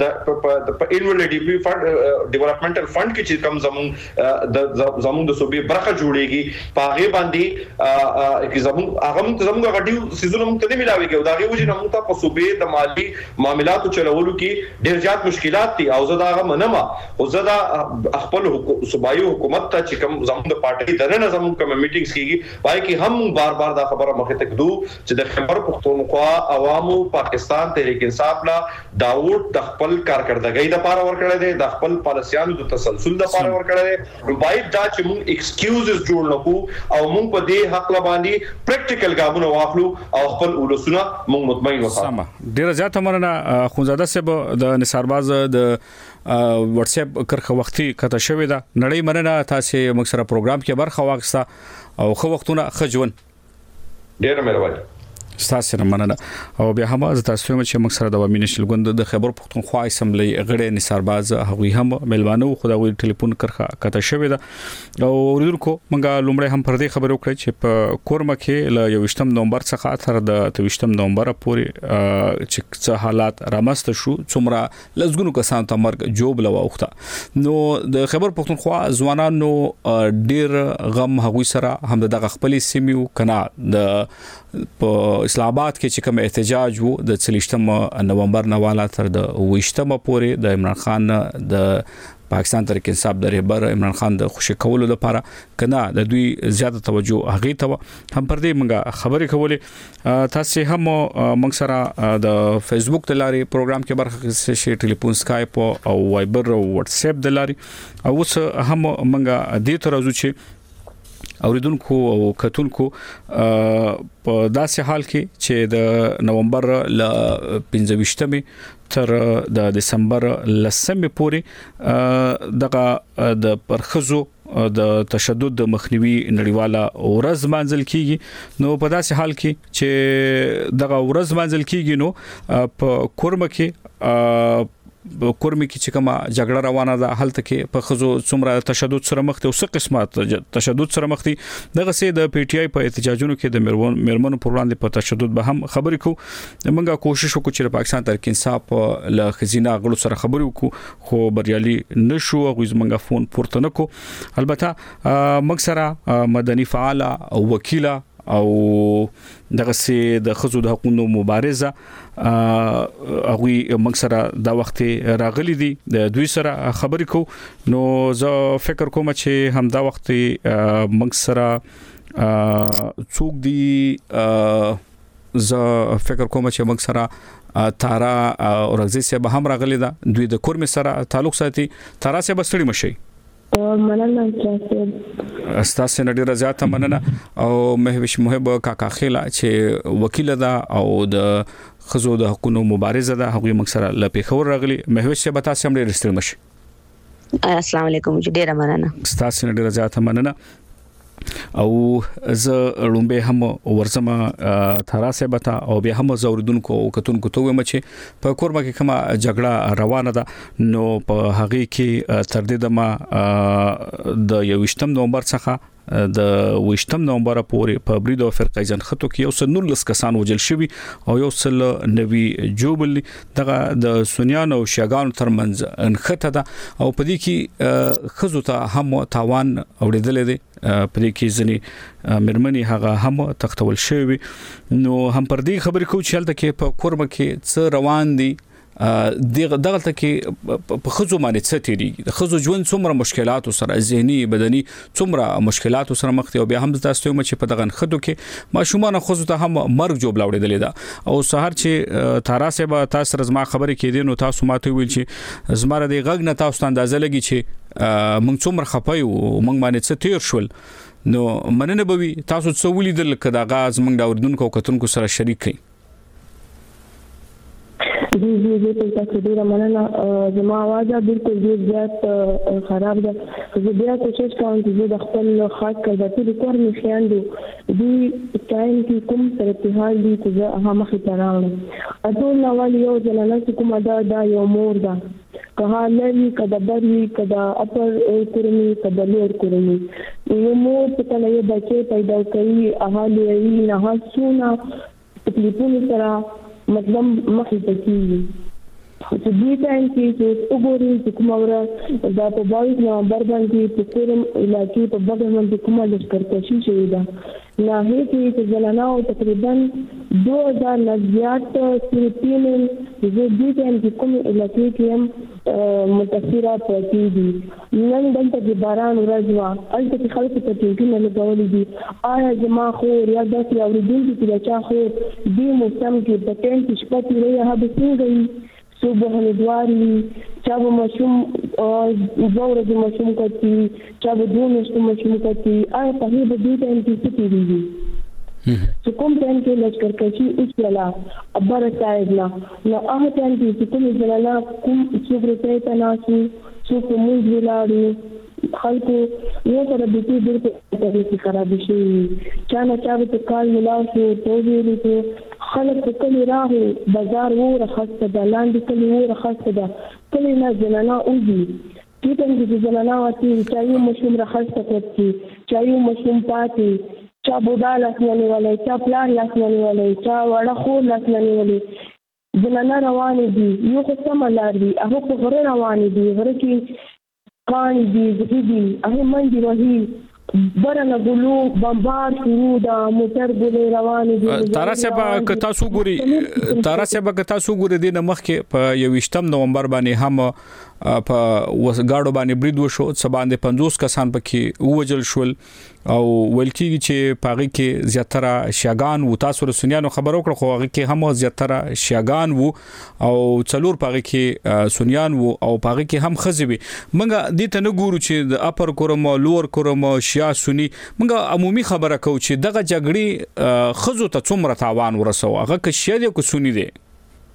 په انویل ډي پی فند ډیولپمنټل فند کې چې کوم زموږ د صوبې برخه جوړيږي پاغه باندې چې زموږ غډیو سيزونه مونږ ته نه ملاوي کی او دا غي وجه نه مونږ ته په صوبې د مالی معاملاتو چلولو کې ډېر زیات مشکلات دي او زه دا منم زدا خپل صوبایي حکومت ته چې کوم زموږ د پارټي درنه زموږ کوم میټینګز کیږي پای کې هم بار دا خبره مخه تک دو چې د خیبر پختونخوا عوامو پاکستان تحریک انصاف لا داوود د خپل کارکړدګۍ د پاره ورکړی دی د خپل پالیسیانو د تسلسل د پاره ورکړی دی نو باید دا چې موږ ایکسکیوزز جوړ نکو او موږ په دې حق باندې پریکټیکل ګامونه واخلو او خپل ولسونه موږ مطمئن وساتو ډیر زیات مرنه خونزاده صاحب د نثارباز د واتس اپ کرخه وختي کته شوې ده نړۍ مننه تاسو موږ سره پروګرام کې برخه واغسته او خو وختونه خجون ډیر مهرباني تاسو مننه او بیا هم تاسو چې موږ سره د ومنشل غوند د خیبر پختونخوا اسمبلی غړي نثارباز هغه هم ملوانو خدای ټلیفون کرخه کته شوې ده او ورودکو موږ لومړی هم پر دې خبرو کړې چې په کورمه کې ل 28 نومبر څخه تر د 23 نومبر پورې چې څه حالات رامست شو څومره لزګونو کسان ته مرګ جوب لواوخته نو د خیبر پختونخوا ځوانانو ډیر غم هغوی سره هم دغه خپل سیمو کنا د په اسلام آباد کې چې کوم احتجاج وو د 30 نومبر نه والا تر د 28 پورې د عمران خان د پاکستان تحریک انصاف د رهبر عمران خان د خوشی کولو لپاره کنا د دوی زیاته توجه هغه ته هم پر دې موږ خبرې کولې تاسو هم موږ سره د فیسبوک د لاري پروګرام کې برخه شي ټلیفون سکایپ او وایبر او واتس اپ د لاري او څه هم موږ دې ترازو چې اوریدونکو او کتونکو په داسې حال کې چې د نومبر ل 15 تر د دسمبر لسمه پورې دغه د پرخزو د تشدد د مخنیوي نړیواله ورځ مانځل کیږي نو په داسې حال کې چې دغه ورځ مانځل کیږي نو په کورمه کې چې کومه جګړه روانه ده هلته کې په خزو څومره تشدد سره مخ ته اوسه قسمت تشدد سره مخ دي دغه سي د پی ټی آی په احتجاجونو کې د مرمنو پر وړاندې په تشدد به هم خبرې کو موږ کوشش وکړو چې پاکستان تر انصاف له خزینه غړو سره خبرې وکړو خو بریالي نشو غوښ موږ فون پورته نکو البته موږ سره مدني فعال او وکیل او دغه سي د خزو د حقوقو مبارزه هغه موږ سره دا وخت راغلي دي د دوی سره خبرې کو نو زه فکر کوم چې هم دا وخت موږ سره څوک دي زه فکر کوم چې موږ سره تارا اورغزي سه به هم راغلي ده دوی د کورم سره تعلق ساتي تارا سه بسړي مشي مننه چې استاسو نړۍ رضایت مننه او مهوش محب کاکا خیلا چې وکیل ده او د خزو د حقوقو مبارزه ده هغه مکسره لپاره خبر راغلی مهوش به تاسو هم ډیر ستړي مشي السلام علیکم ډیر مننه استاسو نړۍ رضایت مننه او زه لومبه هم ورزمه تراسه بتا او به هم زوردونکو او کتونکو ته ومه چې په کورما کې کومه جګړه روانه ده نو په هغه کې تر دې دمه د 28 نومبر څخه د 28 نومبر پورې په بریدو فرقه جنخته کې یو څل 19 کسان وجل شوی او یو څل نوی جوبل دغه د سنیان او شیعاګانو ترمنځ انخته ده او په دې کې خزو ته هم تاوان اوریدل دي په دې کې ځنی مرمنی هغه هم تختول شوی نو هم پر دې خبرې کو چې هلته کې په کورمه کې څه روان دي دغه کې په خزو باندې څه تیریږي د خزو ژوند څومره مشکلات سره ذهني بدني څومره مشکلات سره مخ ته او بیا هم تاسو ته چې په دغه خدو کې ماشومان خزو ته هم مرګ جوړ لاوړېدل دا او سحر چې تاراسه به تاسو رزما خبرې کېدې نو تاسو ماته ویل چې زماره د غږ نه تاسو اندازه لګي چې موږ څومره خپای او موږ باندې څه تیر شول نو مننه به تاسو څه ولیدل کدا غاز موږ د اوردونکو کتونکو سره شریک کړئ जी تاسو ډیر مننه زما आवाज بالکل ډیر زیات خراب ده زه بیا کوشش کوم چې د خپل خاص کړه د کور مخیان دي ټایم کې کوم سره اتحاد دي چې هغه مخې ته راوړم اټول نوال یو ځلانه چې کومه دا یو مور ده که لري کدا بری کدا اپر کورنی کدا لور کورنی یو مور په تل یو بچي پیدا کوي اهالي یې نه هڅونه تکلیفونه سره مطلب مخې ته کیږي چې دې ټایم کې چې وګورئ چې کومه ورځ دا په 22 نومبر باندې په کورم علاقې په بغل باندې کومه لشکرکشي شوې ده نه هیڅ چې زلاناو تقریبا 2000 زیات سرتین چې دې ټایم کې کوم علاقې کې هم متاثره پاتې دي نن دلته د باران ورځ وا البته چې خلک په ټینګونه لګولې دي آیا زما خو یا داسې اوریدونکي چې چا خو دې موسم کې په ټین کې شپه تیرې هغه څنګه صبح امیدواري چا به مشوم زوره د مشوم کوي چا به دونه مشوم کوي آیا په دې د ټایم کې څه کیږي چې کوم ټایم کې لشکرکشي وکړه ابر صاحب نه نو هغه ټایم کې کوم ځلنا کوم څوک راته تناسي څوک موږ ولاړو خلکو یو سره د دې ډېر په خراب شي چا نه چا به کال ملاو شو ته ویلې خلک په کلی راهي بازار وره خاصه د لاندې کلی وره خاصه ده کلی نه زنانه اوږي کیته د زنانه واتی چې یو مشوم راخصه کوي چې یو مشوم پاتې چا بودا لاسنی ولې چا پلان لاسنی ولې چا وړه خور لاسنی ولې زنانه روانې دي یو څه سملار دي هغه په غره روانې دي غره کې کان دي دي هغه منځي وهي برنه ګلو بمبار شروع دا موټر ګلې روانې دي تاراسه کتا سو ګوري د مخ کې په 28 نومبر باندې هم په وسګاړو باندې برید وشو څه باندې 50 کسان پکې ووجل شول او ولکې چې پاغي کې زیاتره شیعاګان و تاسو رسنیانو خبرو کړ خو هغه کې هم زیاتره شیعاګان وو او څلور پاغي کې سنیان وو او پاغي کې هم خزبي منګه دې ته نه ګورو چې د اپر کورم لور کورم شیعه سنی منګه عمومي خبره کو چې دغه جګړې خزو ته څومره تاوان ورسو هغه کې شیعه دي کو سنی دي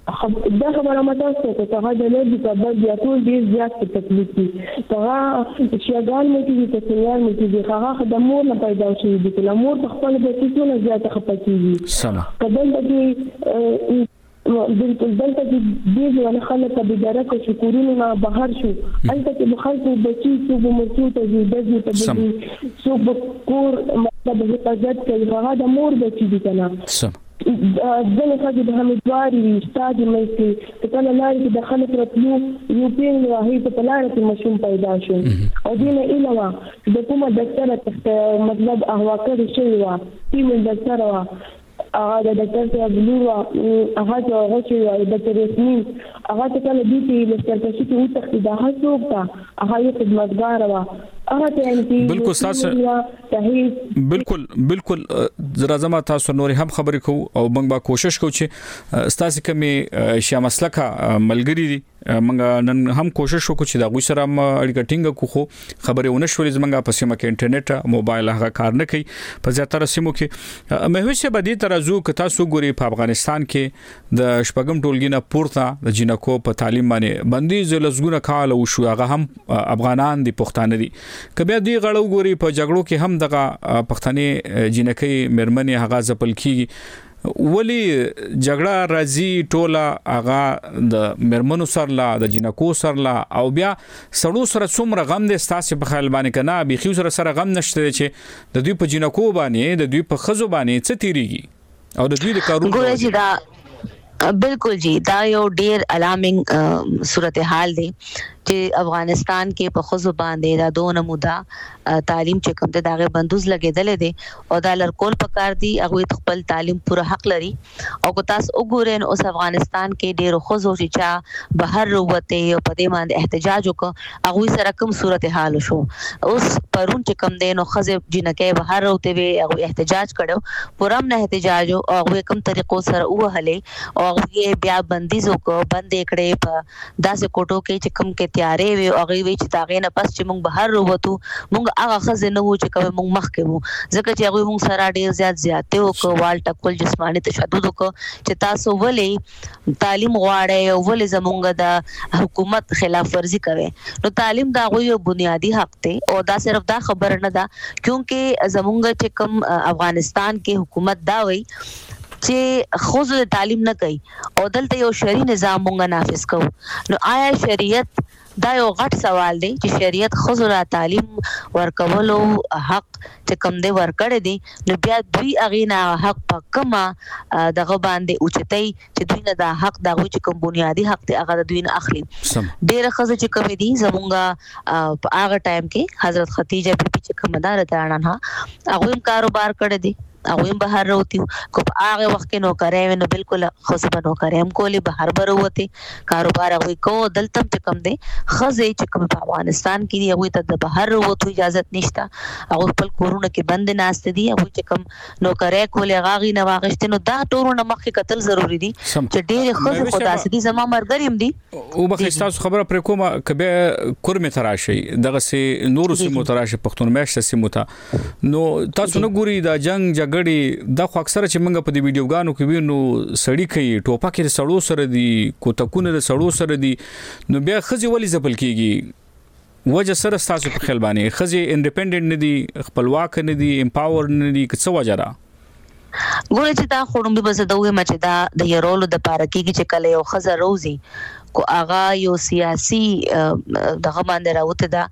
دا خبره ماته څه ته هغه د لږ په بل بیا ټول ډیر زیات تکلیف دي هغه شیګان مې دي چې سیار مې دي هغه د مور نه پیدا شوی دي چې مور په خپل بچی ټول زیات خپکیږي سم کله چې بالکل دلته دې ځوان خلک په اداره کې چې کورونو نه بهر شو البته چې خلکو بچی څو مرتو ته دې ته څو کور مطلب د حفاظت کوي هغه د مور بچی دي کنه سم ځنه خاطر د حمدواري استاد مې چې کله لاري کې داخله پرتلو یو پین راهي په لاري کې مشوم پیدا شو او دې نه علاوه د کومه ډاکټر مطلب احواکه شوی و تیم ډاکټر و هغه د ډاکټر ته بلوا هغه چې د رسمي هغه ته کله دې چې لکه چې او تخت د هڅو کا هغه یو خدمتګار و بالکل تاسو بالکل زرازمه تاسو نور هم خبرې کو او موږ به کوشش کوو چې تاسو کومه شیا مسلکه ملګری دي موږ نن هم کوشش وکړو چې دا غوي سره اړیکه ټینګ کو خو خبرې ونه شولې زمونږ په سیمه کې انټرنیټ موبایل هغه کار نه کوي په زیاتره سیمو کې مې هوښه بدی ترازو ک تاسو ګوري په افغانستان کې د شپږم ټولګي نه پورته د جنکو په تعلیم باندې بندیز لزګونه کال او شو هغه هم افغانان دي پښتانه دي کبه دی غړو ګوري په جګړو کې هم دغه پښتني جنکې مرمنې هغه ځپل کیږي ولی جګړه راځي ټوله هغه د مرمنو سرلا د جنکو سرلا او بیا سړو سره څومره غم دي ستاسو په خیال باندې کنه بيخي سره غم نشته چې د دوی په جنکو باندې د دوی په خزو باندې څه تیریږي او د دوی د کارونو بالکل جی دا یو ډیر الارمینګ صورتحال دی چې افغانستان کې په خزو باندې دا دوه مودا تعلیم چې کوم ته داغه بندوز لګیدل دي او دا لړکول پکار دي هغه خپل تعلیم پوره حق لري او کو تاسو وګورئ اوس افغانستان کې ډیر خزو چې بهر وروته او په دې باندې احتجاج وکړ هغه سره کوم صورتحال شو اوس پرون چې کوم دین او خزه جنکه بهر وروته وي هغه احتجاج کړو پورم نه احتجاج او هغه کوم طریقو سره وهلې او هغه بیا بندیز وکړو بندې کړې په داسې کوټو کې چې کوم کې تیارې وي او هغه وی چې تاغې نه پس چې موږ بهر وروته موږ هغه خزه نه وو چې کوم موږ مخکې وو ځکه چې هغه موږ سره ډیر زیاتې وکړو وال ټکول جسماني تشدد وکړو چې تاسو ولې تعلیم غواړئ او ولې زمونږ د حکومت خلاف ورزي کوي نو تعلیم دا غوي بنیادی حق دی او دا صرف دا خبر نه ده کیونکه زمونږ چې کوم افغانستان کې حکومت دا وایي چې خوځو تعلیم نه کوي او دلته یو شرعي نظام مونږ نافذ کوو نو آیا شریعت دا یو غټ سوال دی چې شریعت خوځو را تعلیم ورکولو حق چې کوم دی ورکړی دی نو بیا دوی اغینا حق پکما دغه باندې اوچتای چې دوی نه دا حق دغه چې کوم بنیادی حق دی هغه دوی نه اخلي ډېر خزه چې کوم دي زمونږه په هغه ټایم کې حضرت خدیجه بیبي چې کوم دار ته نه هغه کاروبار کړی دی هغه بهر وروتیو کو هغه وخت کې نوکرې نو بالکل خصبه نوکرې هم کولی بهر وروته کاروبار هغه کو دلته چې کم دی خزه چې کوم په افغانستان کې دی هغه ته د بهر وروته اجازه نشته هغه خپل کورونه کې بند ناشته دي هغه چې کوم نوکرې کولی هغه نه واغشته نو دا ټورونه مخکې قتل ضروری دي چې ډېر خزه خدا سدي زما مرګریم دي او بخښ تاسو خبره پر کومه کبه کورمه تراشي دغه سي نور سیمو تراشي پښتون مېشت سیمو ته نو تاسو نه ګوري دا جنگ غړي دا خو اکثره چې موږ په دې ویډیوګانو کې وینو سړی کوي ټوپک د سړو سره دي کوتکونه د سړو سره دي نو بیا خزي ولې ځپل کیږي وجه سره تاسو په خیال باندې خزي انډیپندنت نه دي خپلواک نه دي امپاور نه دي څه وجه را ګورې چې دا خورم به بس دوه مچ دا د یرولو د پاره کې چې کله یو خزه روزي کو آغا یو سیاسي دغه باندې راوته دا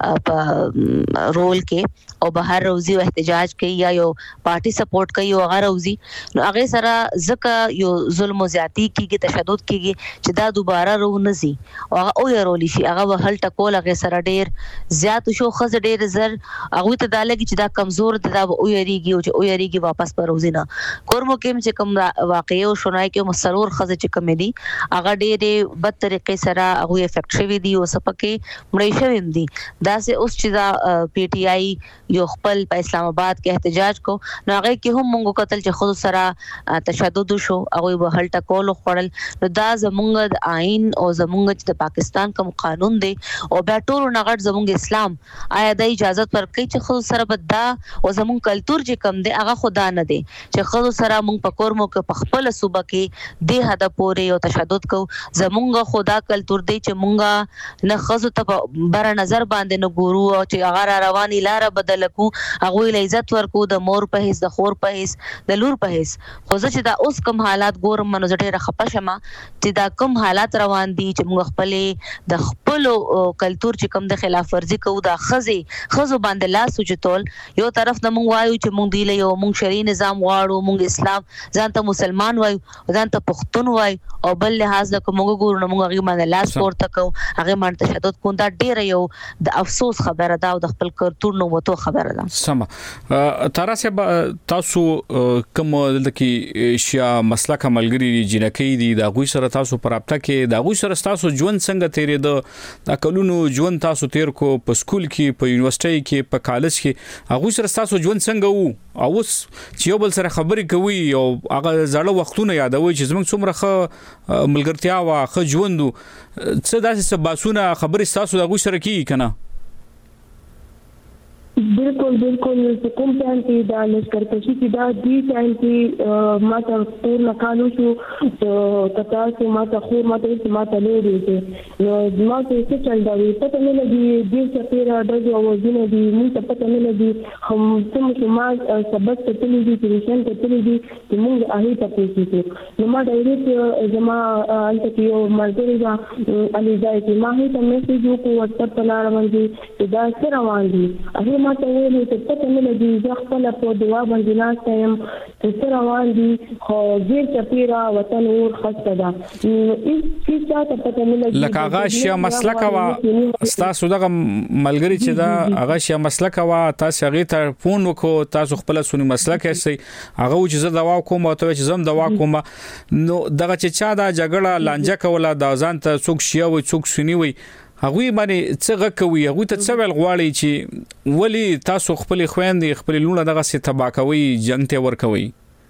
په رول کې او بهر روزي او احتجاج کوي یا یو پارټي سپورټ کوي او هغه روزي نو هغه سره ځکه یو ظلم او زیاتی کیږي تشدد کیږي چې دا دوباره رو نزي او هغه او يرول شي هغه هل ټکول هغه سره ډیر زیات شو خزه ډیر زر هغه ته دا لګي چې دا کمزور دا او یریږي او چې او یریږي واپس پر روزي نه کورمو کې چې کوم واقعي او شنای کې مسرور خزه چې کم دي هغه ډیر بد طریقې سره هغه افیکټ شوی دی او سپکه مړی شوی دی. دا سه اوس چې دا پی ټی آی یو خپل په اسلام آباد کې احتجاج کو نو هغه کې هم موږ قتل چې خود سره تشدد شو هغه به هل ټکول خړل. نو دا زمونږ د آئین او زمونږ د پاکستان کوم قانون دی او بیا ټول نغټ زمونږ اسلام آیا د اجازه ورکړي چې خود سره بدا او زمونږ کلچر چې کم دی هغه خدا نه دی چې خود سره موږ په کورمو کې په خپل صوبه کې د هدا پورې او تشدد کو. زمونږ خدا کلچر دی چې مونږه نه خزو ته بر نظر باندې نه ګورو او چې هغه رواني لار بدل کو هغه له عزت ورکو د مور په هیڅ د خور په هیڅ د لور په هیڅ. خو چې دا اوس کوم حالات ګورم منو زړه رخپشمه چې دا کوم حالات روان دي چې موږ خپل د خپل کلچر چې کوم د خلاف ورزي کوو دا خزو باندې لاس وچتول. یو طرف نه موږ وایو چې موږ دی له یو موږ شرعي نظام غواړو موږ اسلام ځان ته مسلمان وایو ځان ته پښتون وایو او بل لحاظ د کومو ګورو نه موږ هغه باندې لاس ورته کوو هغه باندې تشدد کوو. دا ډیر یو د افسوس خبره ده او د خپل کلچر نو وته خبره ده. سم تراسه تاسو کوم د کی شیا مسلک عملګری جنکی دي دا غوي سره تاسو پرابطه کې دا غوي سره تاسو ژوند څنګه تیرې د کلونو ژوند تاسو تیر کو په سکول کې په یونیورسيټي کې په کالج کې هغه سره تاسو ژوند څنګه وو او اوس چې یو بل سره خبرې کوي او هغه زړه وختونه یادوي چې زموږ څومره ملګرتیا واخه ژوندو څه داسې باسونه خبرې تاسو د غوي سره کی کنه. بالکل کوم ټایم کې دا لشکرکشي کې دا دی ټایم کې ما ته ټول نکالو شو کتا چې ما ته خو ما ته لوري چې نو ما ته څه چل دا وي پته نه لګي دې چې پیرا د وځنه دي موږ ته پته نه لګي هم څه ما سبق ته تللی دي ټیشن ته تللی دي چې موږ هغه ته پېښې نو ما ډایرکټ زما انت کې یو مرګري دا علي ځای کې ما هیڅ میسج وکړ واتساپ په لار باندې چې دا څه روان دي هغه ما ته ویلي چې پته نه لګي زه خپل په دعا باندې ناسته یم چې څه روان دي خو ډېر چپیرا وطن اور خسته ده هیڅ څه پته نه لګي. لکه هغه شیا مسلک وا تاسو دغه ملګری چې دا هغه شیا مسلک وا تاسو هغه ته فون وکړو تاسو خپل سونی مسلک یې هغه چې زه دوا کوم او ته چې زم دوا کوم نو دغه چې چا دا جګړه لانجه کوله دا ځان ته څوک شیا وي څوک سنی وي هغه باندې څه کوي هغه ته څه ویل غواړي چې ولی تاسو خپل خويندې خپل لونه دغه څه تباکوي جنگ ته ور کوي.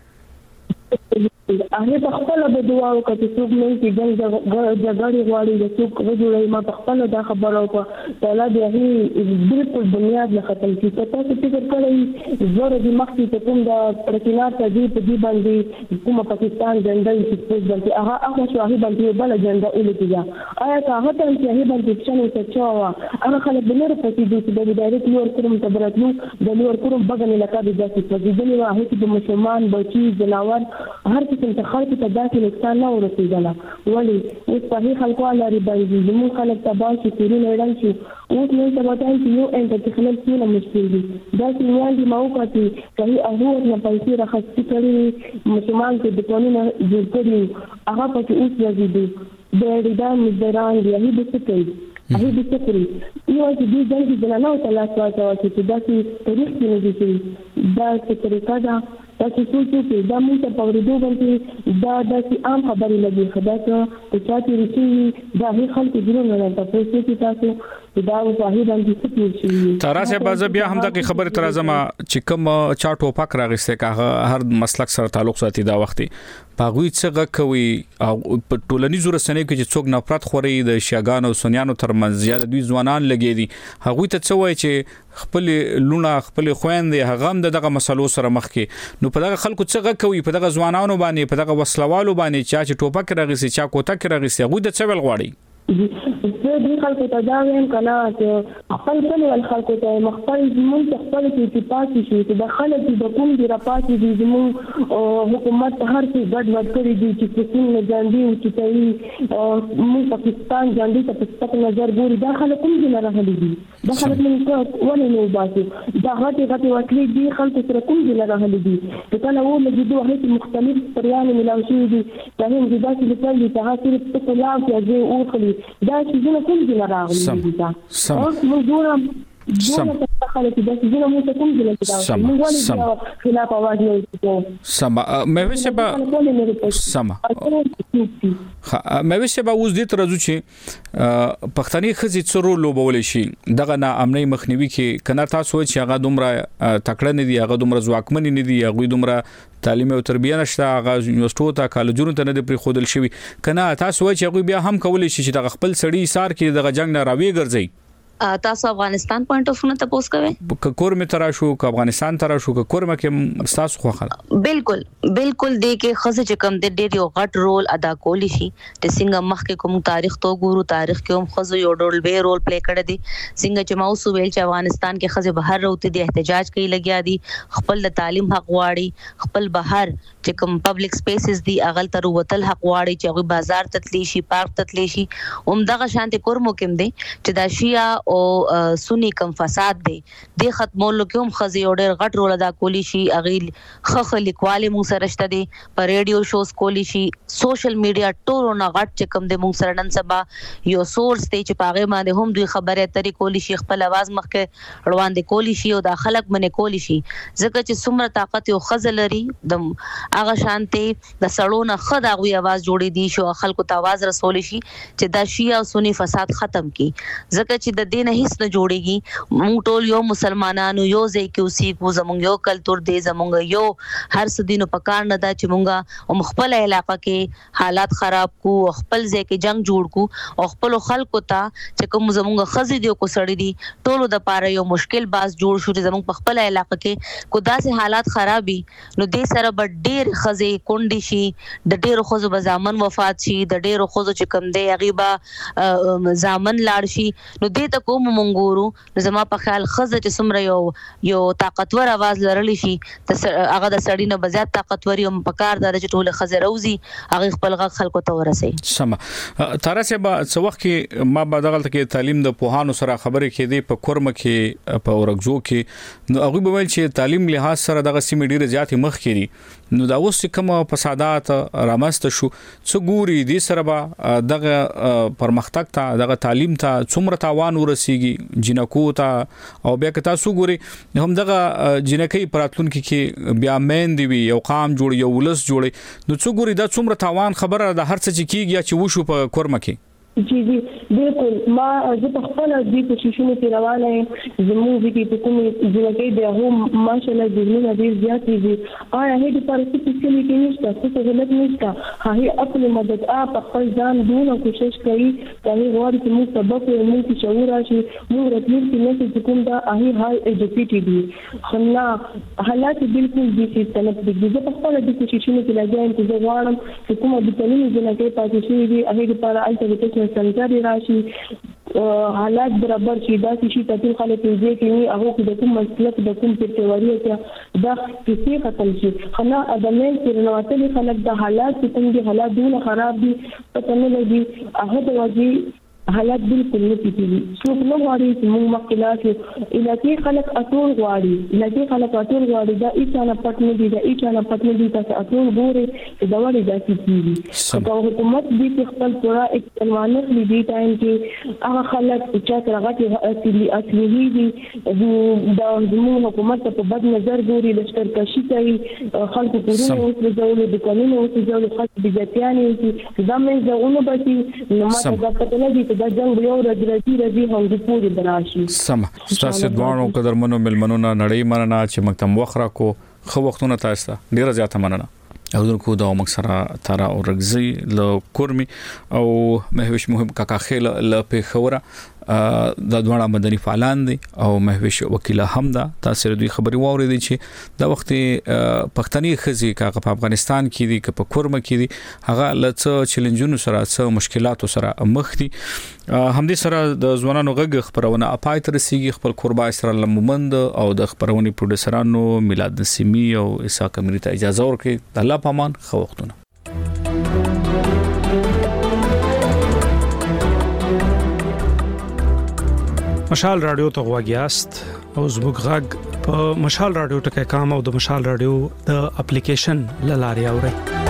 هغه په خپل د دعا او کته څوک نه چې جګړې غواړي د څوک وجوړي ما په خپل دا خبرو په تعالی دی هي بالکل بنیاد نه ختم کی ته تاسو فکر کړئ زوره د مخکې ته کوم د پرکینار ته دی په دې باندې کومه پاکستان جنډا چې پوز باندې هغه شواهي باندې بل جنډا الګیا آیا هغه ته چې هغه باندې څنګه ته چاوا هغه خلک بنره پاتې دي چې د ډایرکټ لور کوم تبراتلو د لور کوم بغل لکه د ځکه چې د نو هغه د مسلمان بچي جناور هر څه ته خلک ته داسې نقصان نه ورسېدله ولی اوس په خلکو لري باندې زموږ خلک تباه شي کورونه ړنګ شي اوس نو ته وایي چې یو انټر خلک څونه مشکل دي دا چې وایي ما وکړي چې هغه نه پیسې راخستې کړي مسلمان کې د قانون جوړ کړي هغه په اوس راځي د ډیډا مزدران دی هغه د څه کوي هغه د څه کوي یو چې دې ځای کې نه نو تاسو چې دا چې تاریخ کې نه دي دا څه طریقه ده تاسو چې دا موږ په ورېدو باندې دا د عام خبرې لګي خدا ته چې چې دا هیڅ خلک جوړ نه تاسو چې تاسو دا وایي باندې څه کیږي تراسه باز بیا هم د خبره تر ازمه چې کوم چا ټوپک راغسته کا هر مسلک سره تعلق ساتي دا وختي پاغوي څنګه کوي او په ټولنیزو رسنیو کې چې څوک نفرت خوري د شیاګانو سنیانو ترمنځ زیات دوی ځوانان لګي دي هغه ته څه وایي چې خپل لونه خپل خويندې هغه هم دغه مسلو سره مخ کې نو په دغه خلکو څنګه کوي په دغه ځوانانو باندې په دغه وسلوالو باندې چې ټوپک راغسي چا کوتک راغسي هغه د څه ویل غواړي زه دې خلکو ته دا وایم کنه چې خپل ول خلکو ته مخفل زموږ خپل کې پاتې شي چې د خلک د کوم دی را پاتې دي زموږ حکومت هر څه ګډ کړی دي چې څنګه نه ځاندي او چې موږ پاکستان ځاندي ته په ستاسو نظر ګوري دا خلک کوم دي نه راغلي دي دا خلک موږ ولې نه باسي دا غټي وکړي دي خلک سره کوم دي نه راغلي دي چې کله و لږ دوه هیڅ مختلف پریان ملاوي شي دي دا هم د داسې لپاره چې هغه په کلام کې او خلی دا چې زه کوم دي راغلي دي دا موږ دونه خلک د دې نو ته کوم ځای کې دا موږ ولې خلاف आवाज نه کوو مې وسه به سم مې وسه به اوس دې ترځو چې پښتني خزي څورو لوبول شي دغه نه امني مخنیوي کې کنه تاسو چې هغه دومره تکړه نه دي هغه دومره ځواکمن نه دي هغه دومره تعلیم او تربیه نشته هغه یونیورسيټو ته کالجونو ته نه دی پری خودل شوی کنه تاسو چې هغه بیا هم کولای شي چې د خپل سړی سار کې د جنگ نه راوي ګرځي تاسو افغانستان پوینټ اف نه تاسو کوي کور می ترا شو ک افغانستان ترا شو ک کور مکه تاسو خو خلا بالکل دې کې خزه چې کم د ډېر یو غټ رول ادا کولی شي د څنګه مخکې کوم تاریخ تو ګورو تاریخ کې هم خزه یو ډول به رول پلی کړی دي څنګه چې ماوسو ویل چې افغانستان کې خزه بهر راوته دي احتجاج کوي لګیا دي خپل د تعلیم حق واړي خپل بهر چې کوم پبلک سپیسز دي اغل تر وتل حق واړي چې هغه بازار تتلی شي پارک تتلی شي دغه شانتي کور مکم دي چې دا شیا او سنی کم فساد دی د ختمولو کوم خزي اورډر غټ رول ادا کولی شي اغیل خخ لیکواله مون سره شته دي پر ریډیو شوز کولی شي سوشل میډیا ټولو نه غټ چې کم د مون سره نن سبا یو سورس دی چې پاغه باندې هم دوی خبره ترې کولی شي خپل आवाज مخکې روان دي کولی شي او د خلک منې کولی شي ځکه چې څومره طاقت یو خزل لري د هغه شانتي د سړونو خدا غوي आवाज جوړې دي شو خلکو ته आवाज رسول شي چې دا شیا او سنی فساد ختم کی ځکه چې د دین هیڅ نه جوړيږي مونږ ټول یو مسلمانانو یو ځای کې اوسې کو زمونږ یو کلچر دی زمونږ یو هر څه دینو پکار نه دا چې مونږه خپل علاقې کې حالات خراب کو خپل ځای کې جنگ جوړ کو او خپل خلکو ته چې کوم زمونږ خزي دی کو سړی دی ټولو د پاره یو مشکل باز جوړ شو چې زمونږ په خپل علاقې کې کو داسې حالات خرابي نو دې سره به ډېر خزي کونډي شي د ډېر خزو بزامن وفات شي د ډېر خزو چې کم دی غیبا زامن لاړ شي نو دې ته کوم مونږورو زما په خیال خزه چې سمره یو طاقتور आवाज لرلی شي هغه د سړی نه بزیات طاقتوري هم پکار دار چې ټول خزه روزي هغه خپل غږ خلکو ته ورسي سم تر څه به څو وخت کې ما به دغه کې تعلیم د پوهانو سره خبرې کې دي په کورم کې په ورغجو کې نو هغه به ویل چې تعلیم لحاظ سره دغه سیمه ډیره زیات مخ کړي نو دا اوس کوم فسادات رامست شو څو ګوري دي سره به دغه پرمختګ ته دغه تعلیم ته څومره تاوان ورسیږي جنکو ته او بیا که تاسو ګوري هم دغه جنکې پراتلونکو کې بیا مین دی یو قام جوړ یو ولس جوړي نو څو ګوري دا څومره تاوان خبره د هر څه چې کیږي چې وشو په کورمه کې جی بالکل ما زه په خپل دې کوششونو کې روانه یم زموږ دې په کوم ځای د هغه ماشاءالله ذهنونه ډیر زیات دي هغه د پرستی کې نشته څه غلط نشته هغه خپل مدد په خپل ځان دونه کوشش کوي چې غواړي چې موږ سبق موږ شعور راشي موږ راتلونکي نسل چې کوم دا هغه هاي ایجوکیټډ دي خلا حالات بالکل دي چې طلب دي زه په خپل دې کوششونو کې لګایم چې زه غواړم چې کومه د تعلیم ځنه پاتې شي دي هغه لپاره الټیمیټ سنجاري راشي حالات برابر شي دا چې تاسو خلک یې کې هغه د کوم مسلک د کوم تیوري ته دا کیسه ختم شي خلا ادمین چې نواتلي خلک د حالات چې څنګه حالات دونه خراب دي پته نه لګي هغه د واجی حالات بالکل نه کیږي څوک نو غواړي چې موږ مخکې علاقې خلک اټول غواړي دا ایچانه پټ نه دي تاسو اټول ګوري دا وړي دا کیږي دا حکومت دې خپل پورا اقتدار دي ټایم کې هغه خلک چې راغلي اصلي دي دا زموږ حکومت په بد نظر ګوري لشکرکشي کوي خلکو کورونه اوسېږي د قانون اوسېږي خاص بجاتياني دا مې ځونه بچي نو ما دا پته نه دي دا جنگ یو راځي هم د پوری براشي سم تاسو دوانو قدرمنو ملمنو نه نړۍ مننه چې مکتم وخره کو خو وختونه تاسو ډیره زیاته مننه او درکو دا مکسره تارا او رغزي ل کورمي او مهوش مهم کاکا خیل ل پیښوره د دوه مدني فعالان دي او مهوش وکیل حمدا تاسو دوی خبري واوري چې د وخت پښتني خزي کاغه په افغانستان کې دي که په کورمه کې دي هغه لڅ چیلنجونو سره څه مشکلاتو سره مخ دي همدې سره د ځوانانو غږ خبرونه اپای تر سیږي خپل قربا اسرائیل مومند او د خبرونې پروډوسرانو میلاد نسیمی او عیسی کمری ته اجازه ورکړي د الله پامان خو وختونه مشال رادیو ته غواګیاست او زموږ غږ په مشال رادیو ټکای کام او د مشال رادیو د اپلیکیشن لاري اوري